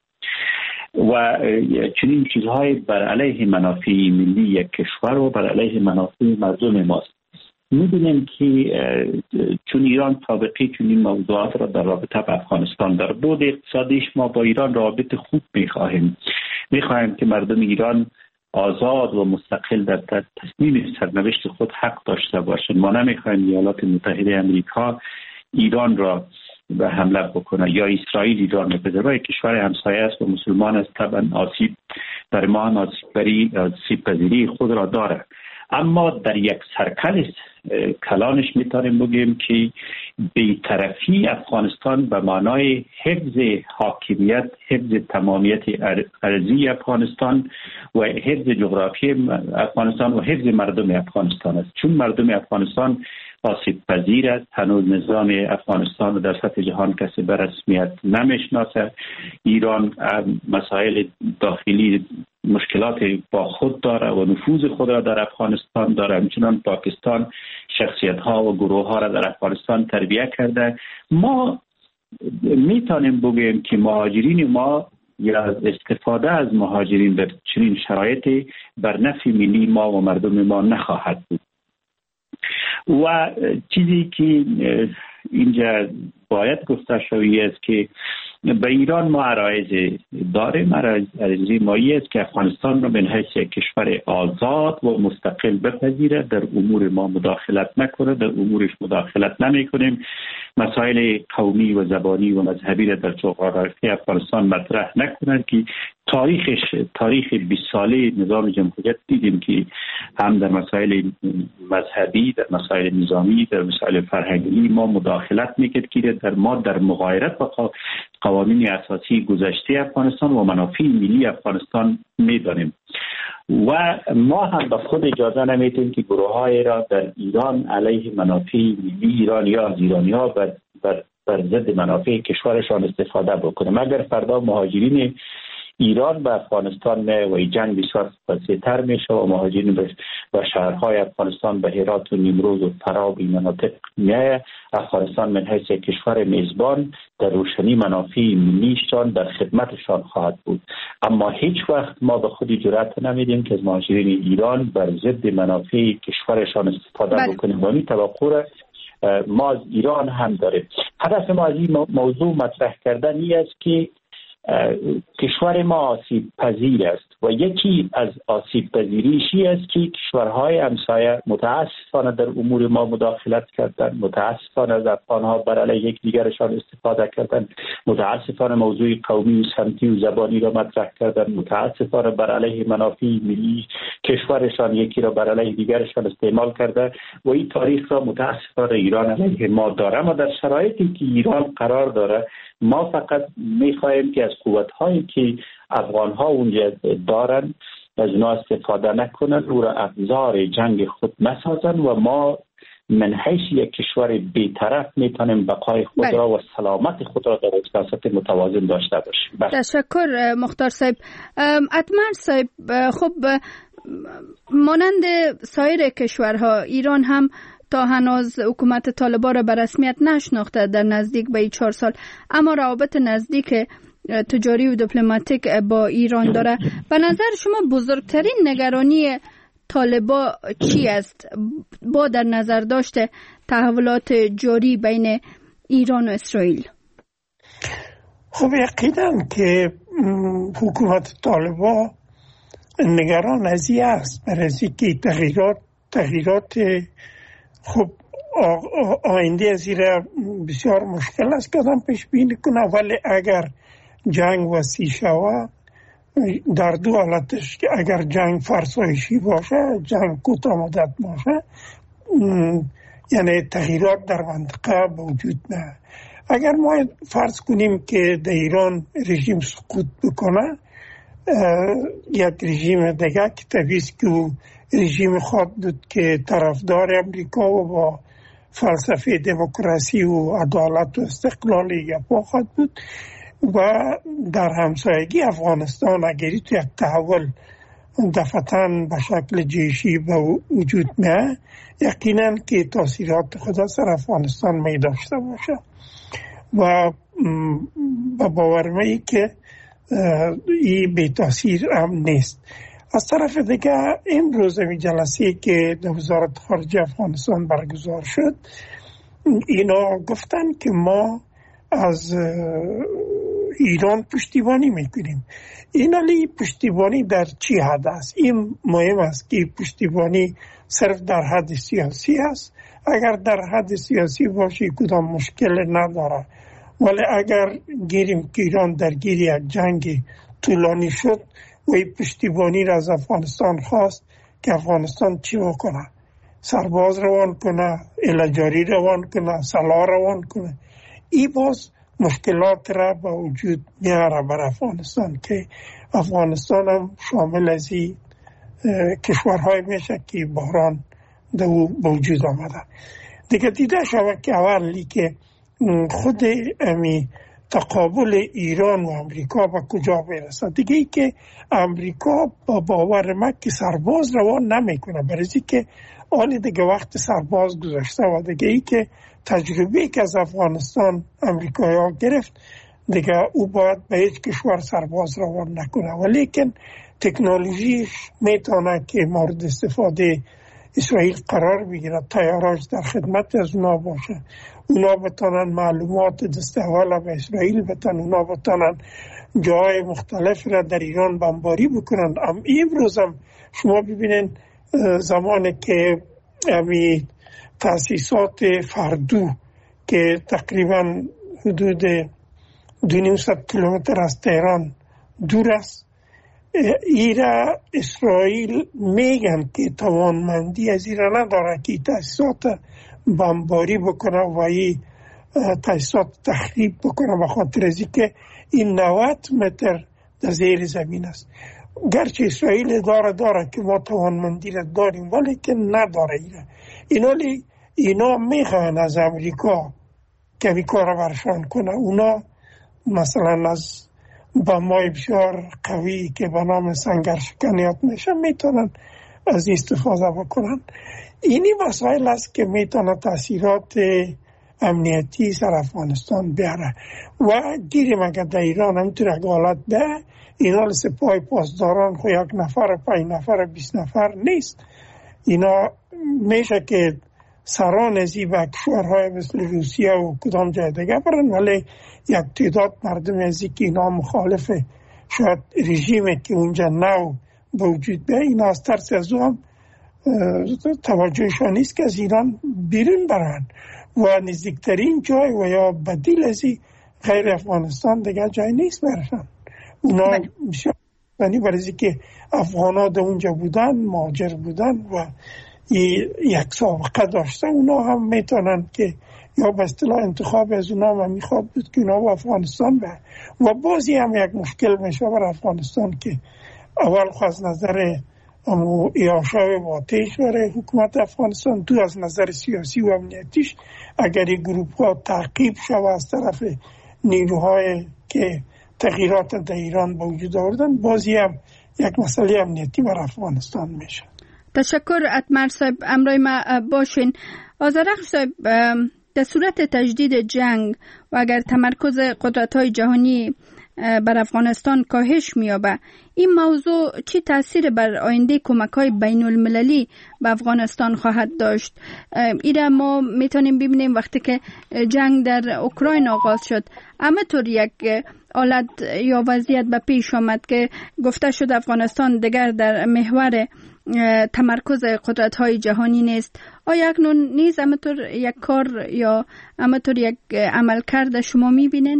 و چنین چیزهای بر علیه منافع ملی یک کشور و بر علیه منافع مردم ماست. می‌بینیم که چون ایران سابقه چنین موضوعات را در رابطه با افغانستان در بود اقتصادیش ما با ایران رابطه خوب می‌خواهیم که مردم ایران آزاد و مستقل در تصمیم سرنوشت خود حق داشته باشند. ما نمیخوایم ایالات متحده امریکا ایران را به حمله بکنه یا اسرائیل ایران را بزنه. کشور همسایه است و مسلمان است، طبعا آسیب در ما هم آسیب پذیری خود را داره. اما در یک سرکل کلانش میتونیم بگیم که بی‌طرفی افغانستان به معنای حفظ حاکمیت، حفظ تمامیت ارضی افغانستان و حفظ جغرافی افغانستان و حفظ مردم افغانستان است. چون مردم افغانستان آسیب پذیر است، هنوز نظام افغانستان در سطح جهان کسی به رسمیت نمیشناسه. ایران مسائل داخلی مشکلات با خود داره و نفوذ خود را در افغانستان داره. همچنان پاکستان شخصیت ها و گروه ها را در افغانستان تربیت کرده. ما میتونیم بگیم که مهاجرین ما یا استفاده از مهاجرین در چنین شرایطی بر نفع ملی ما و مردم ما نخواهد بود. و چیزی که اینجا باید گفته شوی است که به ایران ما عرایض داریم. عرایض مایی است که افغانستان را به حیث کشور آزاد و مستقل بپذیره، در امور ما مداخلت نکنه، در امورش مداخلت نمی کنیم. مسائل قومی و زبانی و مذهبی را در جغرافی افغانستان مطرح نکنند که تاریخ 20 ساله نظام جمهوریت دیدیم که هم در مسائل مذهبی، در مسائل نظامی، در مسائل فرهنگی ما مداخلت میکرد که در مغایرت با قوانین اساسی گذشته افغانستان و منافع ملی افغانستان میدانیم. و ما هم به خود اجازه نمیدیم که گروه‌های را در ایران علیه منافع ملی ایران یا از ایرانی‌ها بر ضد منافع کشورشان استفاده بکنه. اگر فردا مهاجرین ایران به افغانستان نه و جنگ بسیار وسیع‌تر میشه و مهاجرین به شهرهای افغانستان به هرات و نیمروز و فراب این مناطق میایه، افغانستان من حیث کشور میزبان در روشنی منافع ملیشان در خدمتشان خواهد بود. اما هیچ وقت ما به خودی جرأت نمیدیم که از مهاجرین ایران بر ضد منافع کشورشان استفاده بکنیم و این توقع ما از ایران هم داریم. هدف ما از این موضوع مطرح کردن این است که کشور ما آسیب پذیر است و یکی از آسیب پذیریشی است که کشورهای همسایه متاسفانه در امور ما مداخلت کردن، متاسفانه از افغانها بر علیه یکدیگرشان استفاده کردن، متاسفانه موضوع قومی و سمتی و زبانی را مطرح کردن، متاسفانه بر علیه منافع ملی کشورشان یکی را بر علیه دیگرشان استعمال کرده و این تاریخ را متاسفانه ایران علیه ما داره. اما در شرایطی که ایران قرار داره ما فقط میخواهیم که از قوت‌هایی که افغان‌ها اونجا دارن از اونا استفاده نکنن، او را ابزار جنگ خود نسازن و ما من حیث یک کشور بی‌طرف میتونیم بقای خود را و سلامت خود را در سیاست متوازن داشته باشیم. تشکر مختار صاحب. اتمر صاحب، خب مانند سایر کشورها ایران هم تا هنوز حکومت طالبان را به رسمیت نشناخته در نزدیک به 4 سال، اما روابط نزدیک تجاری و دیپلماتیک با ایران داره. به نظر شما بزرگترین نگرانی طالبان چی است با در نظر داشته تحولات جاری بین ایران و اسرائیل؟ خب یقینا که حکومت طالبان نگران از این است، برای که تغییرات خب آینده از این بسیار مشکل است که آدم پیش بینی کنه. ولی اگر جنگ وسیع شود در دو حالتش، که اگر جنگ فرسایشی باشه، جنگ کوتاه مدت باشه، یعنی تغییرات در منطقه وجود نه. اگر ما فرض کنیم که در ایران رژیم سقوط بکنه، یک رژیم دیگه که طبیعی است که رژیم خود بود که طرفدار امریکا و با فلسفه دموکراسی و عدالت و استقلال یپا خود بود و در همسایگی افغانستان اگری تو یک تحول دفعتاً به شکل جیشی به وجود میاد، یقینا که تاثیرات خود سر افغانستان می داشته باشه و با باور می که این بی تاثیر هم نیست. از طرف دیگه امروز می جلسه که در وزارت خارجه افغانستان برگزار شد، اینا گفتن که ما از ایران پشتیبانی میکنیم. این علی پشتیبانی در چی حد است؟ این مهم است که پشتیبانی صرف در حد سیاسی است. اگر در حد سیاسی باشه کدام مشکل نداره، ولی اگر گیریم که ایران درگیر یک جنگ طولانی شد و این پشتیبانی را از افغانستان خواست که افغانستان چی بکنه؟ سرباز روان کنه، الجاری روان کنه، سلاح روان کنه. این باز مشکلات را به وجود میاره بر افغانستان که افغانستان هم شامل از این کشورهای میشه که بحران در به وجود آمده. دیگه دیده شود که اولی که خود امی تقابل ایران و امریکا به کجا برسد. دیگه ای که امریکا با باور ما که سرباز روان نمیکنه، برای که آن دیگه وقت سرباز گذاشته و دیگه ای که تجربه که از افغانستان امریکایی ها گرفت دیگه او باید به هیچ کشور سرباز روان نکنه. ولیکن تکنولوژیش میتونه که مورد استفاده اسرائیل قرار بگیره، تیاراج در خدمت از اونا باشه، اونا بتانن معلومات دست اول به اسرائیل بتن، اونا بتانن جای مختلف را در ایران بمباری بکنن. امروز هم شما ببینین زمانی که امی تاسیسات فردو که تقریبا حدود 200 کیلومتر از تهران دور است، ایرا اسرائیل میگن که توانمندی از ایرا نداره که تاسیسات بمباری بکنه و این تاسیسات تخریب بکنه، به خاطر از اینکه این 90 متر در زیر زمین است. گرچه اسرائیل داره که ما توانمندی را داریم ولی که نداره اینا میخوان از امریکا که این کار را برشان کنه. اونا مثلا از بمبای بسیار قوی که به نام سنگرشکنیات میشه میتونن از استفاده بکنن. اینی مسائل است که میتونه تاثیرات امنیتی سر افغانستان بیاره و گیریم اگر در ایران همینطور اگه حالت ده اینا سپاه پاسداران خو 1 نفر 5 نفر 20 نفر نیست. اینا میشه که سران ازی به کشورهای مثل روسیه و کدام جای دیگه برن، ولی یک تعداد مردم ازی که اینا مخالف شاید رژیمی که اونجا نو به وجود بیه، اینا از ترس از هم توجهشان نیست که از ایران بیرون برن و نزدیکترین جای و یا بدیل ازی غیر افغانستان دیگه جای نیست برشن. اونا یعنی برای که افغان ها در اونجا بودن، مهاجر بودن و یک سابقه داشتن، اونا هم میتونن که یا به اصطلاح انتخاب از اونا هم میخواد بود که اونا و افغانستان به و بازی هم یک مشکل میشه بر افغانستان که اول خواست نظر ایاشای واتیش برای حکومت افغانستان، دو از نظر سیاسی و امنیتیش اگر این گروپ ها تعقیب شود از طرف نیروهای که تغییرات در ایران به وجود آوردن، بازی هم یک مسئله امنیتی بر افغانستان میشه. تشکر اتمر صاحب، امرای ما باشین. آذرخش صاحب، در صورت تجدید جنگ و اگر تمرکز قدرت‌های جهانی بر افغانستان کاهش می‌یابد، این موضوع چی تاثیر بر آینده کمک‌های بین‌المللی به افغانستان خواهد داشت؟ ایرا ما میتونیم ببینیم وقتی که جنگ در اوکراین آغاز شد، اما طور یک حالت یا وضعیت به پیش آمد که گفته شد افغانستان دیگر در محور تمرکز قدرت‌های جهانی نیست. آیا اکنون نیز همطور یک کار یا همطور یک عمل کرده شما می‌بینین؟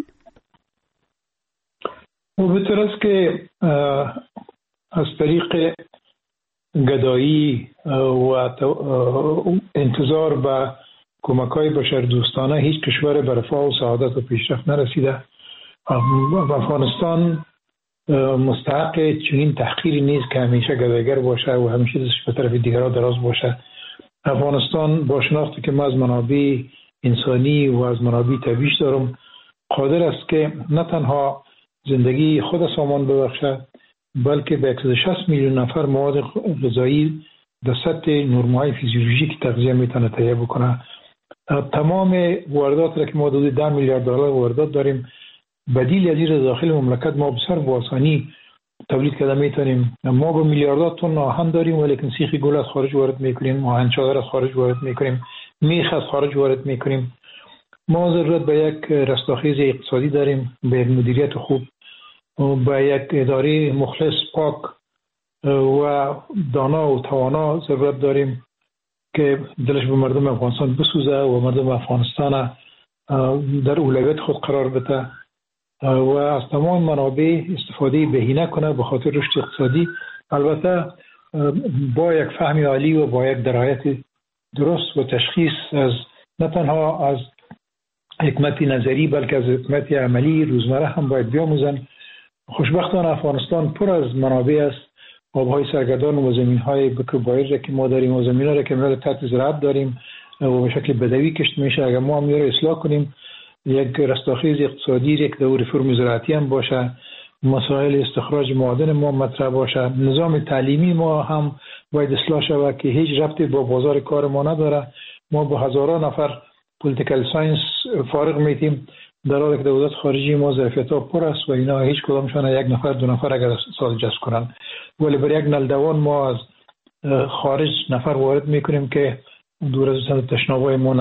و به طور است که از طریق گدایی و انتظار به کمک‌های بشردوستانه هیچ کشور به رفاه و سعادت و پیشرفت نرسیده. افغانستان مستحق چنین تحقیری نیست که همیشه گدایگر باشه و همیشه دستش به طرف دیگرها دراز باشه. افغانستان با شناختی که من از منابع انسانی و از منابع طبیعیش دارم قادر است که نه تنها زندگی خود سامان ببخشد بلکه به 160 میلیون نفر مواد غذایی در سطح نرم‌های فیزیولوژیک تغذیه میتونه تهیه بکنه. تمام واردات را که ما حدود 10 میلیارد دلار واردات داریم، بدیل از این داخل مملکت ما بسیار با آسانی تولید کرده میتونیم. ما با میلیاردات تن آهن داریم ولی سیخ گل از خارج وارد میکنیم، آهن چادر از خارج وارد میکنیم، میخ از خارج وارد میکنیم. ما ضرورت به یک رستاخیز اقتصادی داریم، به یک مدیریت خوب، به یک اداره مخلص، پاک و دانا و توانا ضرورت داریم که دلش به مردم افغانستان بسوزه و مردم افغانستان در اولویت خود قرار بده و از تمام منابع استفاده بهینه کنه به خاطر رشد اقتصادی. البته با یک فهم عالی و با یک درایت درست و تشخیص از نه تنها از حکمت نظری بلکه از حکمت عملی روزمره هم باید بیاموزن. خوشبختانه افغانستان پر از منابع است، آبهای سرگردان و زمین‌های بکربایج که ما داریم و زمین‌ها که ما تحت زراعت داریم و به شکل بدوی کشت میشه. اگر ما هم رو اصلاح کنیم، یک رستاخیز اقتصادی، یک دور رفرم زراعتی هم باشه، مسائل استخراج معادن ما مطرح باشه، نظام تعلیمی ما هم باید اصلاح شود که هیچ ربطی با بازار کار ما نداره. ما با هزاران نفر پولیتیکال ساینس فارغ میتیم در حالی که دولت خارجی ما ظرفیت‌ها پر است و اینا هیچ کدامشون یک نفر دو نفر اگر سال جذب کنن، ولی بر یک نلدوان ما از خارج نفر وارد میکنیم که دور از تشنابای ما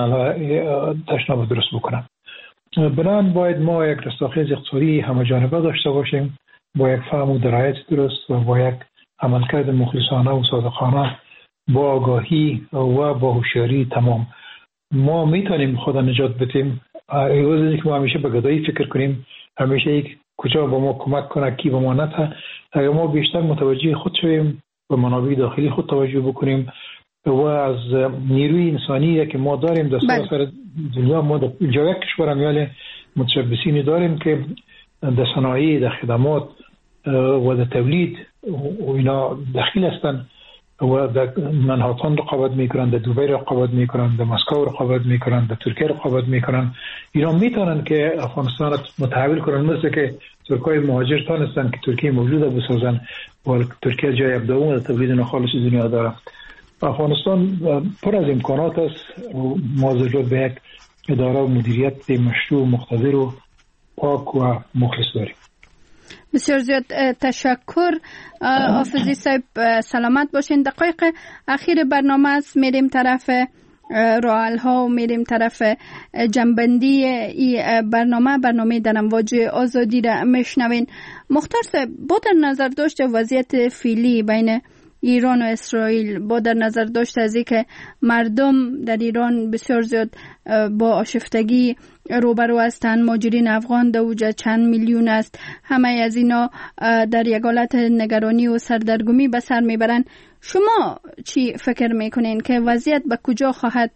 تشناب درست بکنن. بنابراین باید ما یک رستاخیز اقتصادی همه جانبه داشته باشیم با یک فهم و درایت درست و با یک عملکرد مخلصانه و صادقانه، با آگاهی و با هوشیاری تمام. ما میتونیم خدا نجات بدیم. ایوازی که ما همیشه به گدایی فکر کنیم، همیشه یک کجا با ما کمک کنه کی با ما نته. اگر ما بیشتر متوجه خود شویم و منابع داخلی خود توجه بکنیم و از نیروی انسانی که ما داریم در سراسر دنیا، ما در جای کشور امیال متشبثینی داریم که در صنایع، در خدمات و در تولید و اینا دخیل هستند و در منهاتن رقابت میکنن، در دبی رقابت میکنن، در مسکو رقابت میکنن، در ترکیه رقابت میکنن. اینا میتونن که افغانستان رو متحول کنن، مثل که ترکای مهاجر تانستن که ترکیه موجوده بسازن و ترکیه جای ابداعون در تولید نخالص دنیا داره. افغانستان پر از امکانات است و ما ضرورت به یک اداره و مدیریت مشروع، مقتدر و پاک و مخلص داریم. بسیار زیاد تشکر حافظی صاحب، سلامت باشین. دقایق اخیر برنامه است، میریم طرف راحل ها و میریم طرف جنبندی این برنامه در امواج آزادی را میشنوین. مختار صاحب، با در نظر داشت وضعیت فعلی بین ایران و اسرائیل، با در نظر داشت از اینکه مردم در ایران بسیار زیاد با آشفتگی روبرو هستند، مهاجرین افغان در اوج چند میلیون است، همه از اینا در یک حالت نگرانی و سردرگمی به سر میبرند. شما چی فکر میکنین که وضعیت به کجا خواهد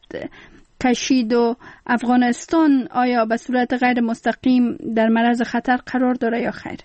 کشید و افغانستان آیا به صورت غیر مستقیم در معرض خطر قرار داره یا خیر؟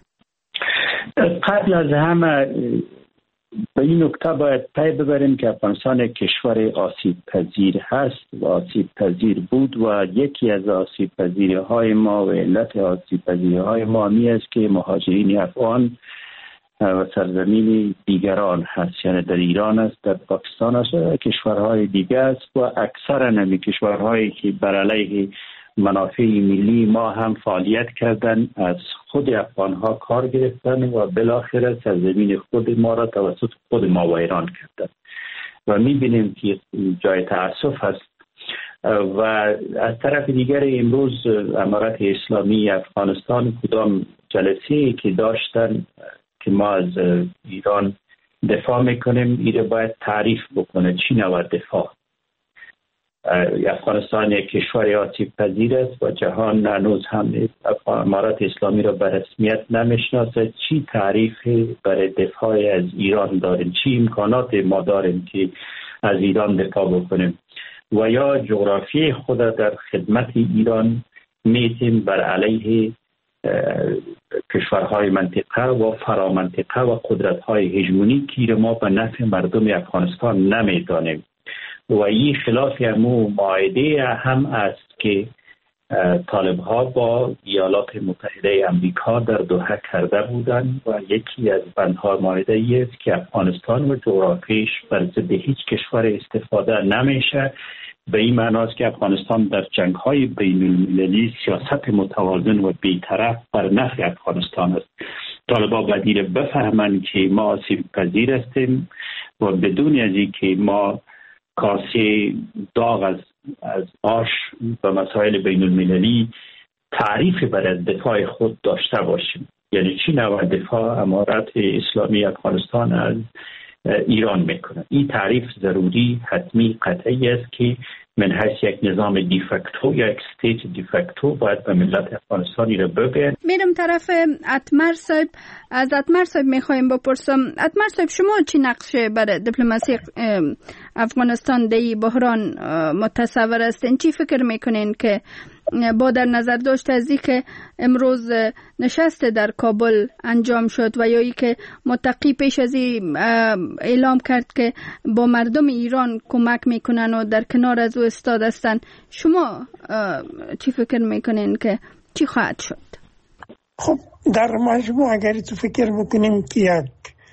قبل از همه به این نکته باید پی ببریم که افغانستان کشور آسیب پذیر هست و آسیب پذیر بود و یکی از آسیب پذیری های ما و علت آسیب پذیری های ما می است که مهاجرین افغان و سرزمین دیگران هست، یعنی در ایران است، در پاکستان است و کشورهای دیگه است و اکثر نمی کشورهایی که بر علیه منافع ملی ما هم فعالیت کردن از خود افغانها کار گرفتن و بالاخره سرزمین خود ما را توسط خود ما ویران کردن و میبینیم که جای تأسف است. و از طرف دیگر امروز امارت اسلامی افغانستان کدام جلسه‌ای که داشتن که ما از ایران دفاع میکنیم ایره باید تعریف بکنه چی نوع دفاع. افغانستان یک کشور آسیب پذیر است و جهان هنوز هم امارت اسلامی را به رسمیت نمیشناسه. چی تعریف برای دفاع از ایران داریم؟ چی امکانات ما داریم که از ایران دفاع بکنیم؟ و یا جغرافی خود در خدمت ایران میتیم بر علیه کشورهای منطقه و فرامنطقه و قدرت‌های هژمونیکی را ما به نفع مردم افغانستان نمیدانیم. و این خلاف همو معاهده هم است که طالب ها با ایالات متحده امریکا در دوحه کرده بودند و یکی از بندها معاهده ای است که افغانستان و جغرافیش بر ضد هیچ کشور استفاده نمیشه. به این معناست که افغانستان در جنگ های بین المللی سیاست متوازن و بی‌طرف بر نفع افغانستان است. طالبا بدیل بفهمند که ما آسیب پذیر هستیم و بدون از اینکه ما کاسه داغ از از آش و مسائل بین المللی تعریفی برای دفاع خود داشته باشیم. یعنی چی نوع دفاع امارت اسلامی افغانستان از ایران میکنه. این تعریف ضروری، حتمی، قطعی است که من حیث یک نظام دیفکتو یا یک استیت دیفکتو باید به ملت افغانستانی را بگن. میرم طرف اتمر صاحب. از اتمر صاحب میخوایم بپرسم، اتمر صاحب شما چی نقشه برای دیپلماسی افغانستان در بحران متصور هستین؟ چی فکر میکنین که با در نظر داشت از این که امروز نشست در کابل انجام شد و یا ای که متقی پیش از این اعلام کرد که با مردم ایران کمک میکنن و در کنار از او استاد هستن، شما چی فکر میکنین که چی خواهد شد؟ خب در مجموع اگر تو فکر میکنیم که یک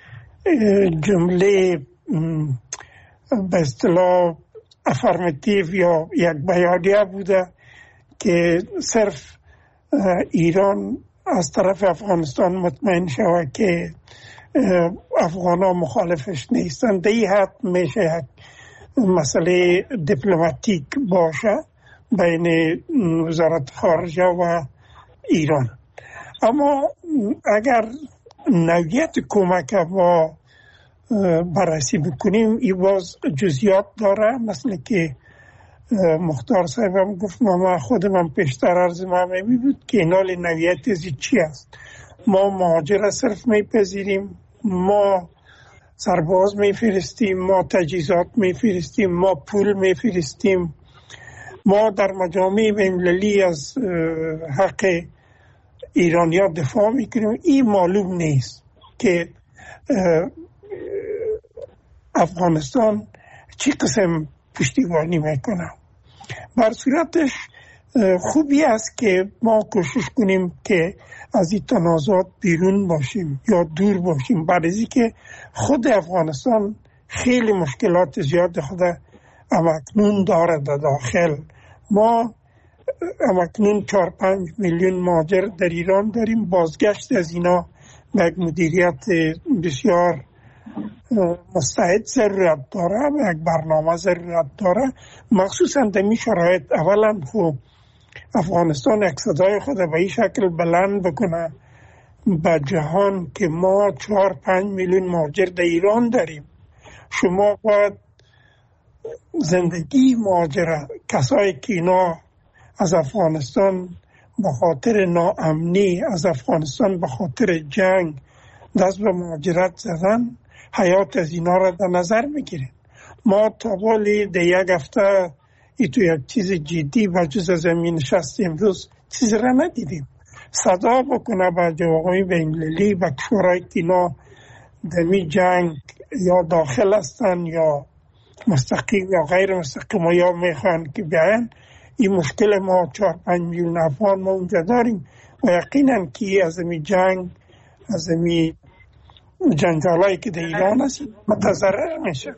جمله به اصطلاح افرماتیو یا یک بیانیه بوده که صرف ایران از طرف افغانستان مطمئن شود که افغان ها مخالفش نیستن، در این حد میشه یک مسئله دیپلماتیک باشه بین وزارت خارجه و ایران. اما اگر نوعیت کمک ما بررسی بکنیم این باز جزئیات داره، مثل که مختار صاحبم گفت ما خودم پیشتر عرض می بود که اینال نوعیت ازی چی است. ما مهاجر صرف میپذیریم، ما سرباز میفرستیم، ما تجهیزات میفرستیم، ما پول میفرستیم، ما در مجامع بین‌المللی از حق ایرانیا دفاع میکنیم. این معلوم نیست که افغانستان چی قسم پشتیبانی میکنه. بر صورتش خوبی است که ما کوشش کنیم که از این تنازعات بیرون باشیم یا دور باشیم، بعد از اینکه خود افغانستان خیلی مشکلات زیاد خود امکنون داره در داخل. ما امکنون 4-5 میلیون مهاجر در ایران داریم، بازگشت از اینا به یک مدیریت بسیار مستعد ضرورت داره و یک برنامه ضرورت داره، مخصوصا در این شرایط. اولا خب افغانستان یک صدای خود به این شکل بلند بکنه به جهان که ما 4-5 میلیون مهاجر در ایران داریم. شما باید زندگی مهاجر کسایی که اینا از افغانستان به خاطر ناامنی، از افغانستان به خاطر جنگ دست به مهاجرت زدن، حیات از اینا را در نظر میگیریم. ما تا والی در یک هفته ای تو یک چیز جدی و جز از زمین نشست امروز چیز را ندیدیم. صدا بکنه به جوامع بین‌المللی و کشورهای که اینا دمی جنگ یا داخل هستن یا مستقیم یا غیر مستقیم یا میخوان که بیاین. این مشکل ما 4-5 میلیون افغان ما اونجا داریم و یقینا که از این جنگ، از این جنجالایی که در ایران هست متضرر میشه.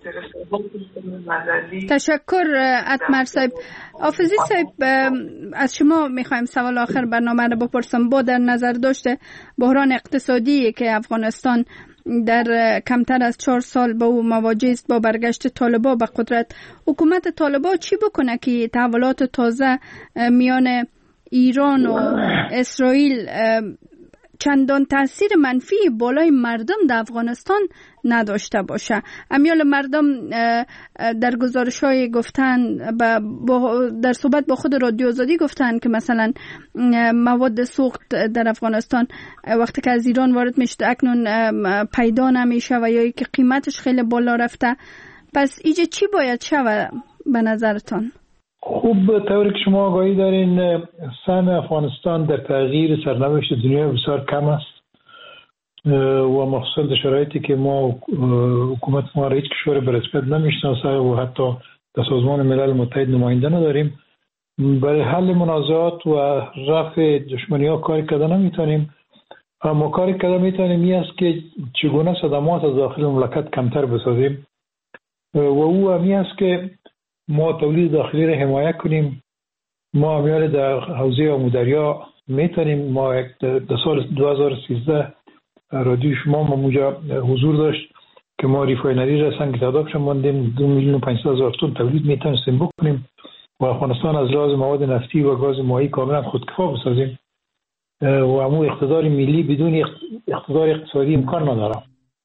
تشکر اتمر صاحب. حافظی صاحب از شما میخوایم سوال آخر برنامه رو بپرسم. با در نظر داشته بحران اقتصادی که افغانستان در کمتر از 4 سال با او مواجه است با برگشت طالبان به قدرت، حکومت طالبان چی بکنه که تحولات تازه میان ایران و اسرائیل چندان تاثیر منفی بالای مردم در افغانستان نداشته باشه؟ امیال مردم در گزارش‌های گفتن در صحبت با خود رادیو آزادی گفتن که مثلا مواد سوخت در افغانستان وقتی که از ایران وارد میشه اکنون پیدا نمیشه و یا که قیمتش خیلی بالا رفته. پس ایجا چی باید شود به نظرتان؟ خوب طوری که شما آگاهی دارین سهم افغانستان در تغییر سرنوشت دنیا بسیار کم است و مخصوصا در شرایطی که ما حکومت ما را هیچ کشور به رسمیت نمیشناسه و حتی در سازمان ملل متحد نماینده نداریم. برای حل منازعات و رفع دشمنی ها کاری کرده نمیتونیم، اما کاری کرده میتونیم این است که چگونه صدمات از داخل مملکت کمتر بسازیم و او همی است که ما تولید داخلی را حمایت کنیم. ما امیال در حوزه آمودریا میتونیم. ما در سال 2013 رادیو شما اونجا حضور داشت که ما ریفاینری را سنگ تعدادش ماندیم 2,500,000 تن تولید میتونستیم بکنیم و افغانستان از لحاظ مواد نفتی و گاز ماهی کاملا خودکفا بسازیم و امو اقتدار ملی بدون اقتدار اقتصادی امکان نداره.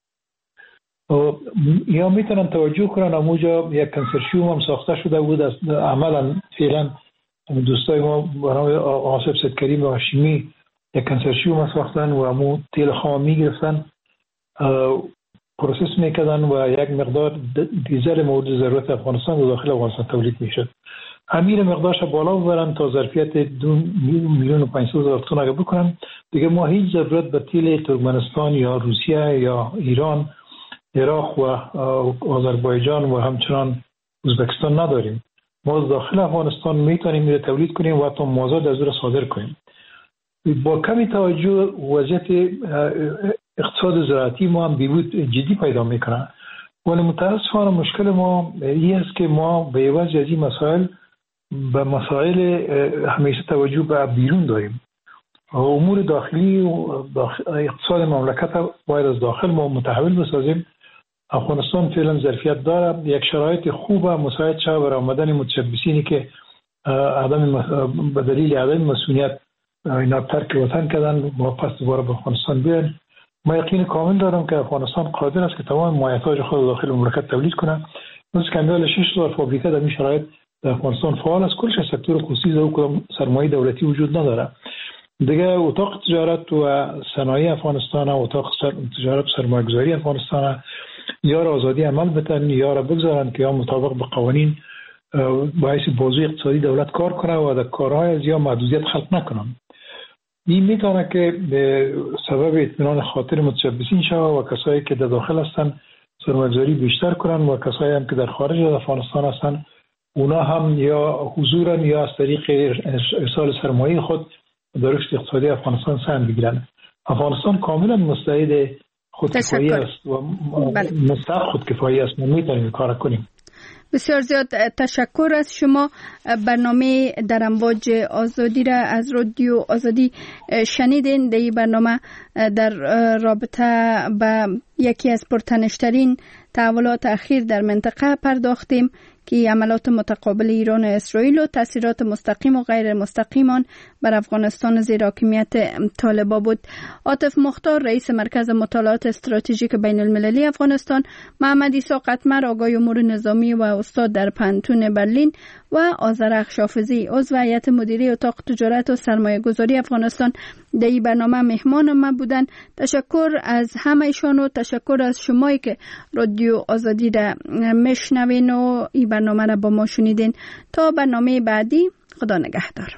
یا میتونن توجه کنن اموجا یک کنسرسیوم هم ساخته شده بود عملا فعلا دوستای ما برای آصف سدکریم و هاشمی یک کنسرسیوم ساختن و امو تیل خام میگرفتن پروسس میکردن و یک مقدار دیزل مورد ضرورت افغانستان و داخل افغانستان تولید میشد. امیر مقدارش بالا ببرن تا ظرفیت 2,500,000 تن اگه بکنن دیگه ما هیچ ضرورت به تیل ترکمنستان یا روسیه یا ایران، عراق و آذربایجان و همچنان ازبکستان نداریم. ما داخل افغانستان میتونیم میره تولید کنیم و حتی مازاد از او صادر کنیم. با کمی توجه وضعیت اقتصاد زراعتی ما هم بیبود جدی پیدا میکنه، ولی متاسفانه مشکل ما این است که ما به عوض از این مسائل به مسائل همیشه توجه به بیرون داریم. امور داخلی و اقتصاد مملکت باید از داخل ما متحول بسازیم. افغانستان فعلا ظرفیت داره، یک شرایط خوبه مساعد شده برای آمدن متشبثینی که به دلیل عدم مسئولیت اینا ترک وطن کردن واپس دوباره به افغانستان بیان. ما یقین کامل دارم که افغانستان قادر است که تمام مایحتاج خود داخل مملکت تولید کنه. مثل کمیال 6,000 فابریکه در این شرایط در افغانستان فعال است. کلش سکتور خصوصی و کدام سرمایه دولتی وجود نداره. دیگه اتاق تجارت و صنایع افغانستان، اتاق تجارت و سرمایه‌گذاری افغانستان یا را آزادی عمل بتن یا را بگذارن که یا مطابق به قوانین باعث بازوی اقتصادی دولت کار کنه و در کارهای از یا محدودیت خلق نکنن. این میتونه که به سبب اطمینان خاطر متشبثین شود و کسایی که در داخل هستن سرمایه‌گذاری بیشتر کنن و کسایی هم که در خارج از افغانستان هستن اونا هم یا حضورن یا از طریق ارسال سرمایه خود در رشد اقتصادی افغانستان سهم بگیرن. افغانستان کاملا مستعد خودکفایی است و مستحق خودکفایی است. ما میتونیم کار کنیم. بسیار زیاد تشکر از شما. برنامه در امواج آزادی را از رادیو آزادی شنیدین. در این برنامه در رابطه به یکی از پرتنشترین تحولات اخیر در منطقه پرداختیم که عملات متقابل ایران و اسرائیل و تاثیرات مستقیم و غیر مستقیم آن بر افغانستان زیر حاکمیت طالبان بود. عاطف مختار رئیس مرکز مطالعات استراتژیک بین المللی افغانستان، محمد عیسی قطمر آگاه امور نظامی و استاد در پانتون برلین و آذرخش حافظی عضو هیئت مدیره اتاق تجارت و سرمایه گذاری افغانستان در این برنامه مهمان ما بودن. تشکر از همه ایشان و تشکر از شمایی که رادیو آزادی را میشنوین و این برنامه را با ما شنیدین. تا برنامه بعدی، خدا نگهدار.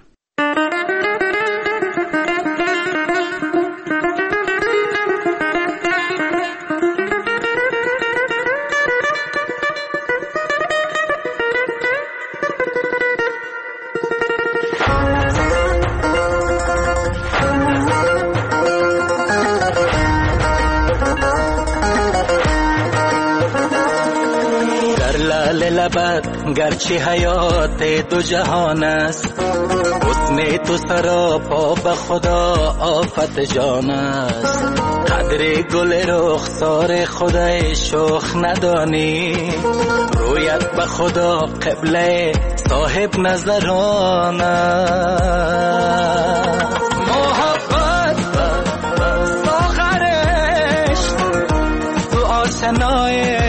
لبت گرچه حیات دو جهان است، حسن تو سراپا به خدا آفت جان است. قدر گل رخسار خدای شوخ ندانی، رویت به خدا قبله صاحب نظران است. محبت ساخرش تو آشنای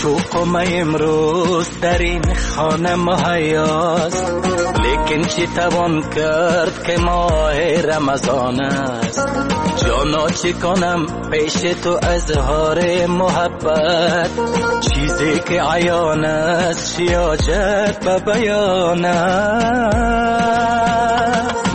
شوق و می امروز در این خانه مهیاست، لیکن چی توان کرد که ماه رمضان است. جانا چی کنم پیش تو اظهار محبت، چیزی که عیان است شیاجت به بیان است.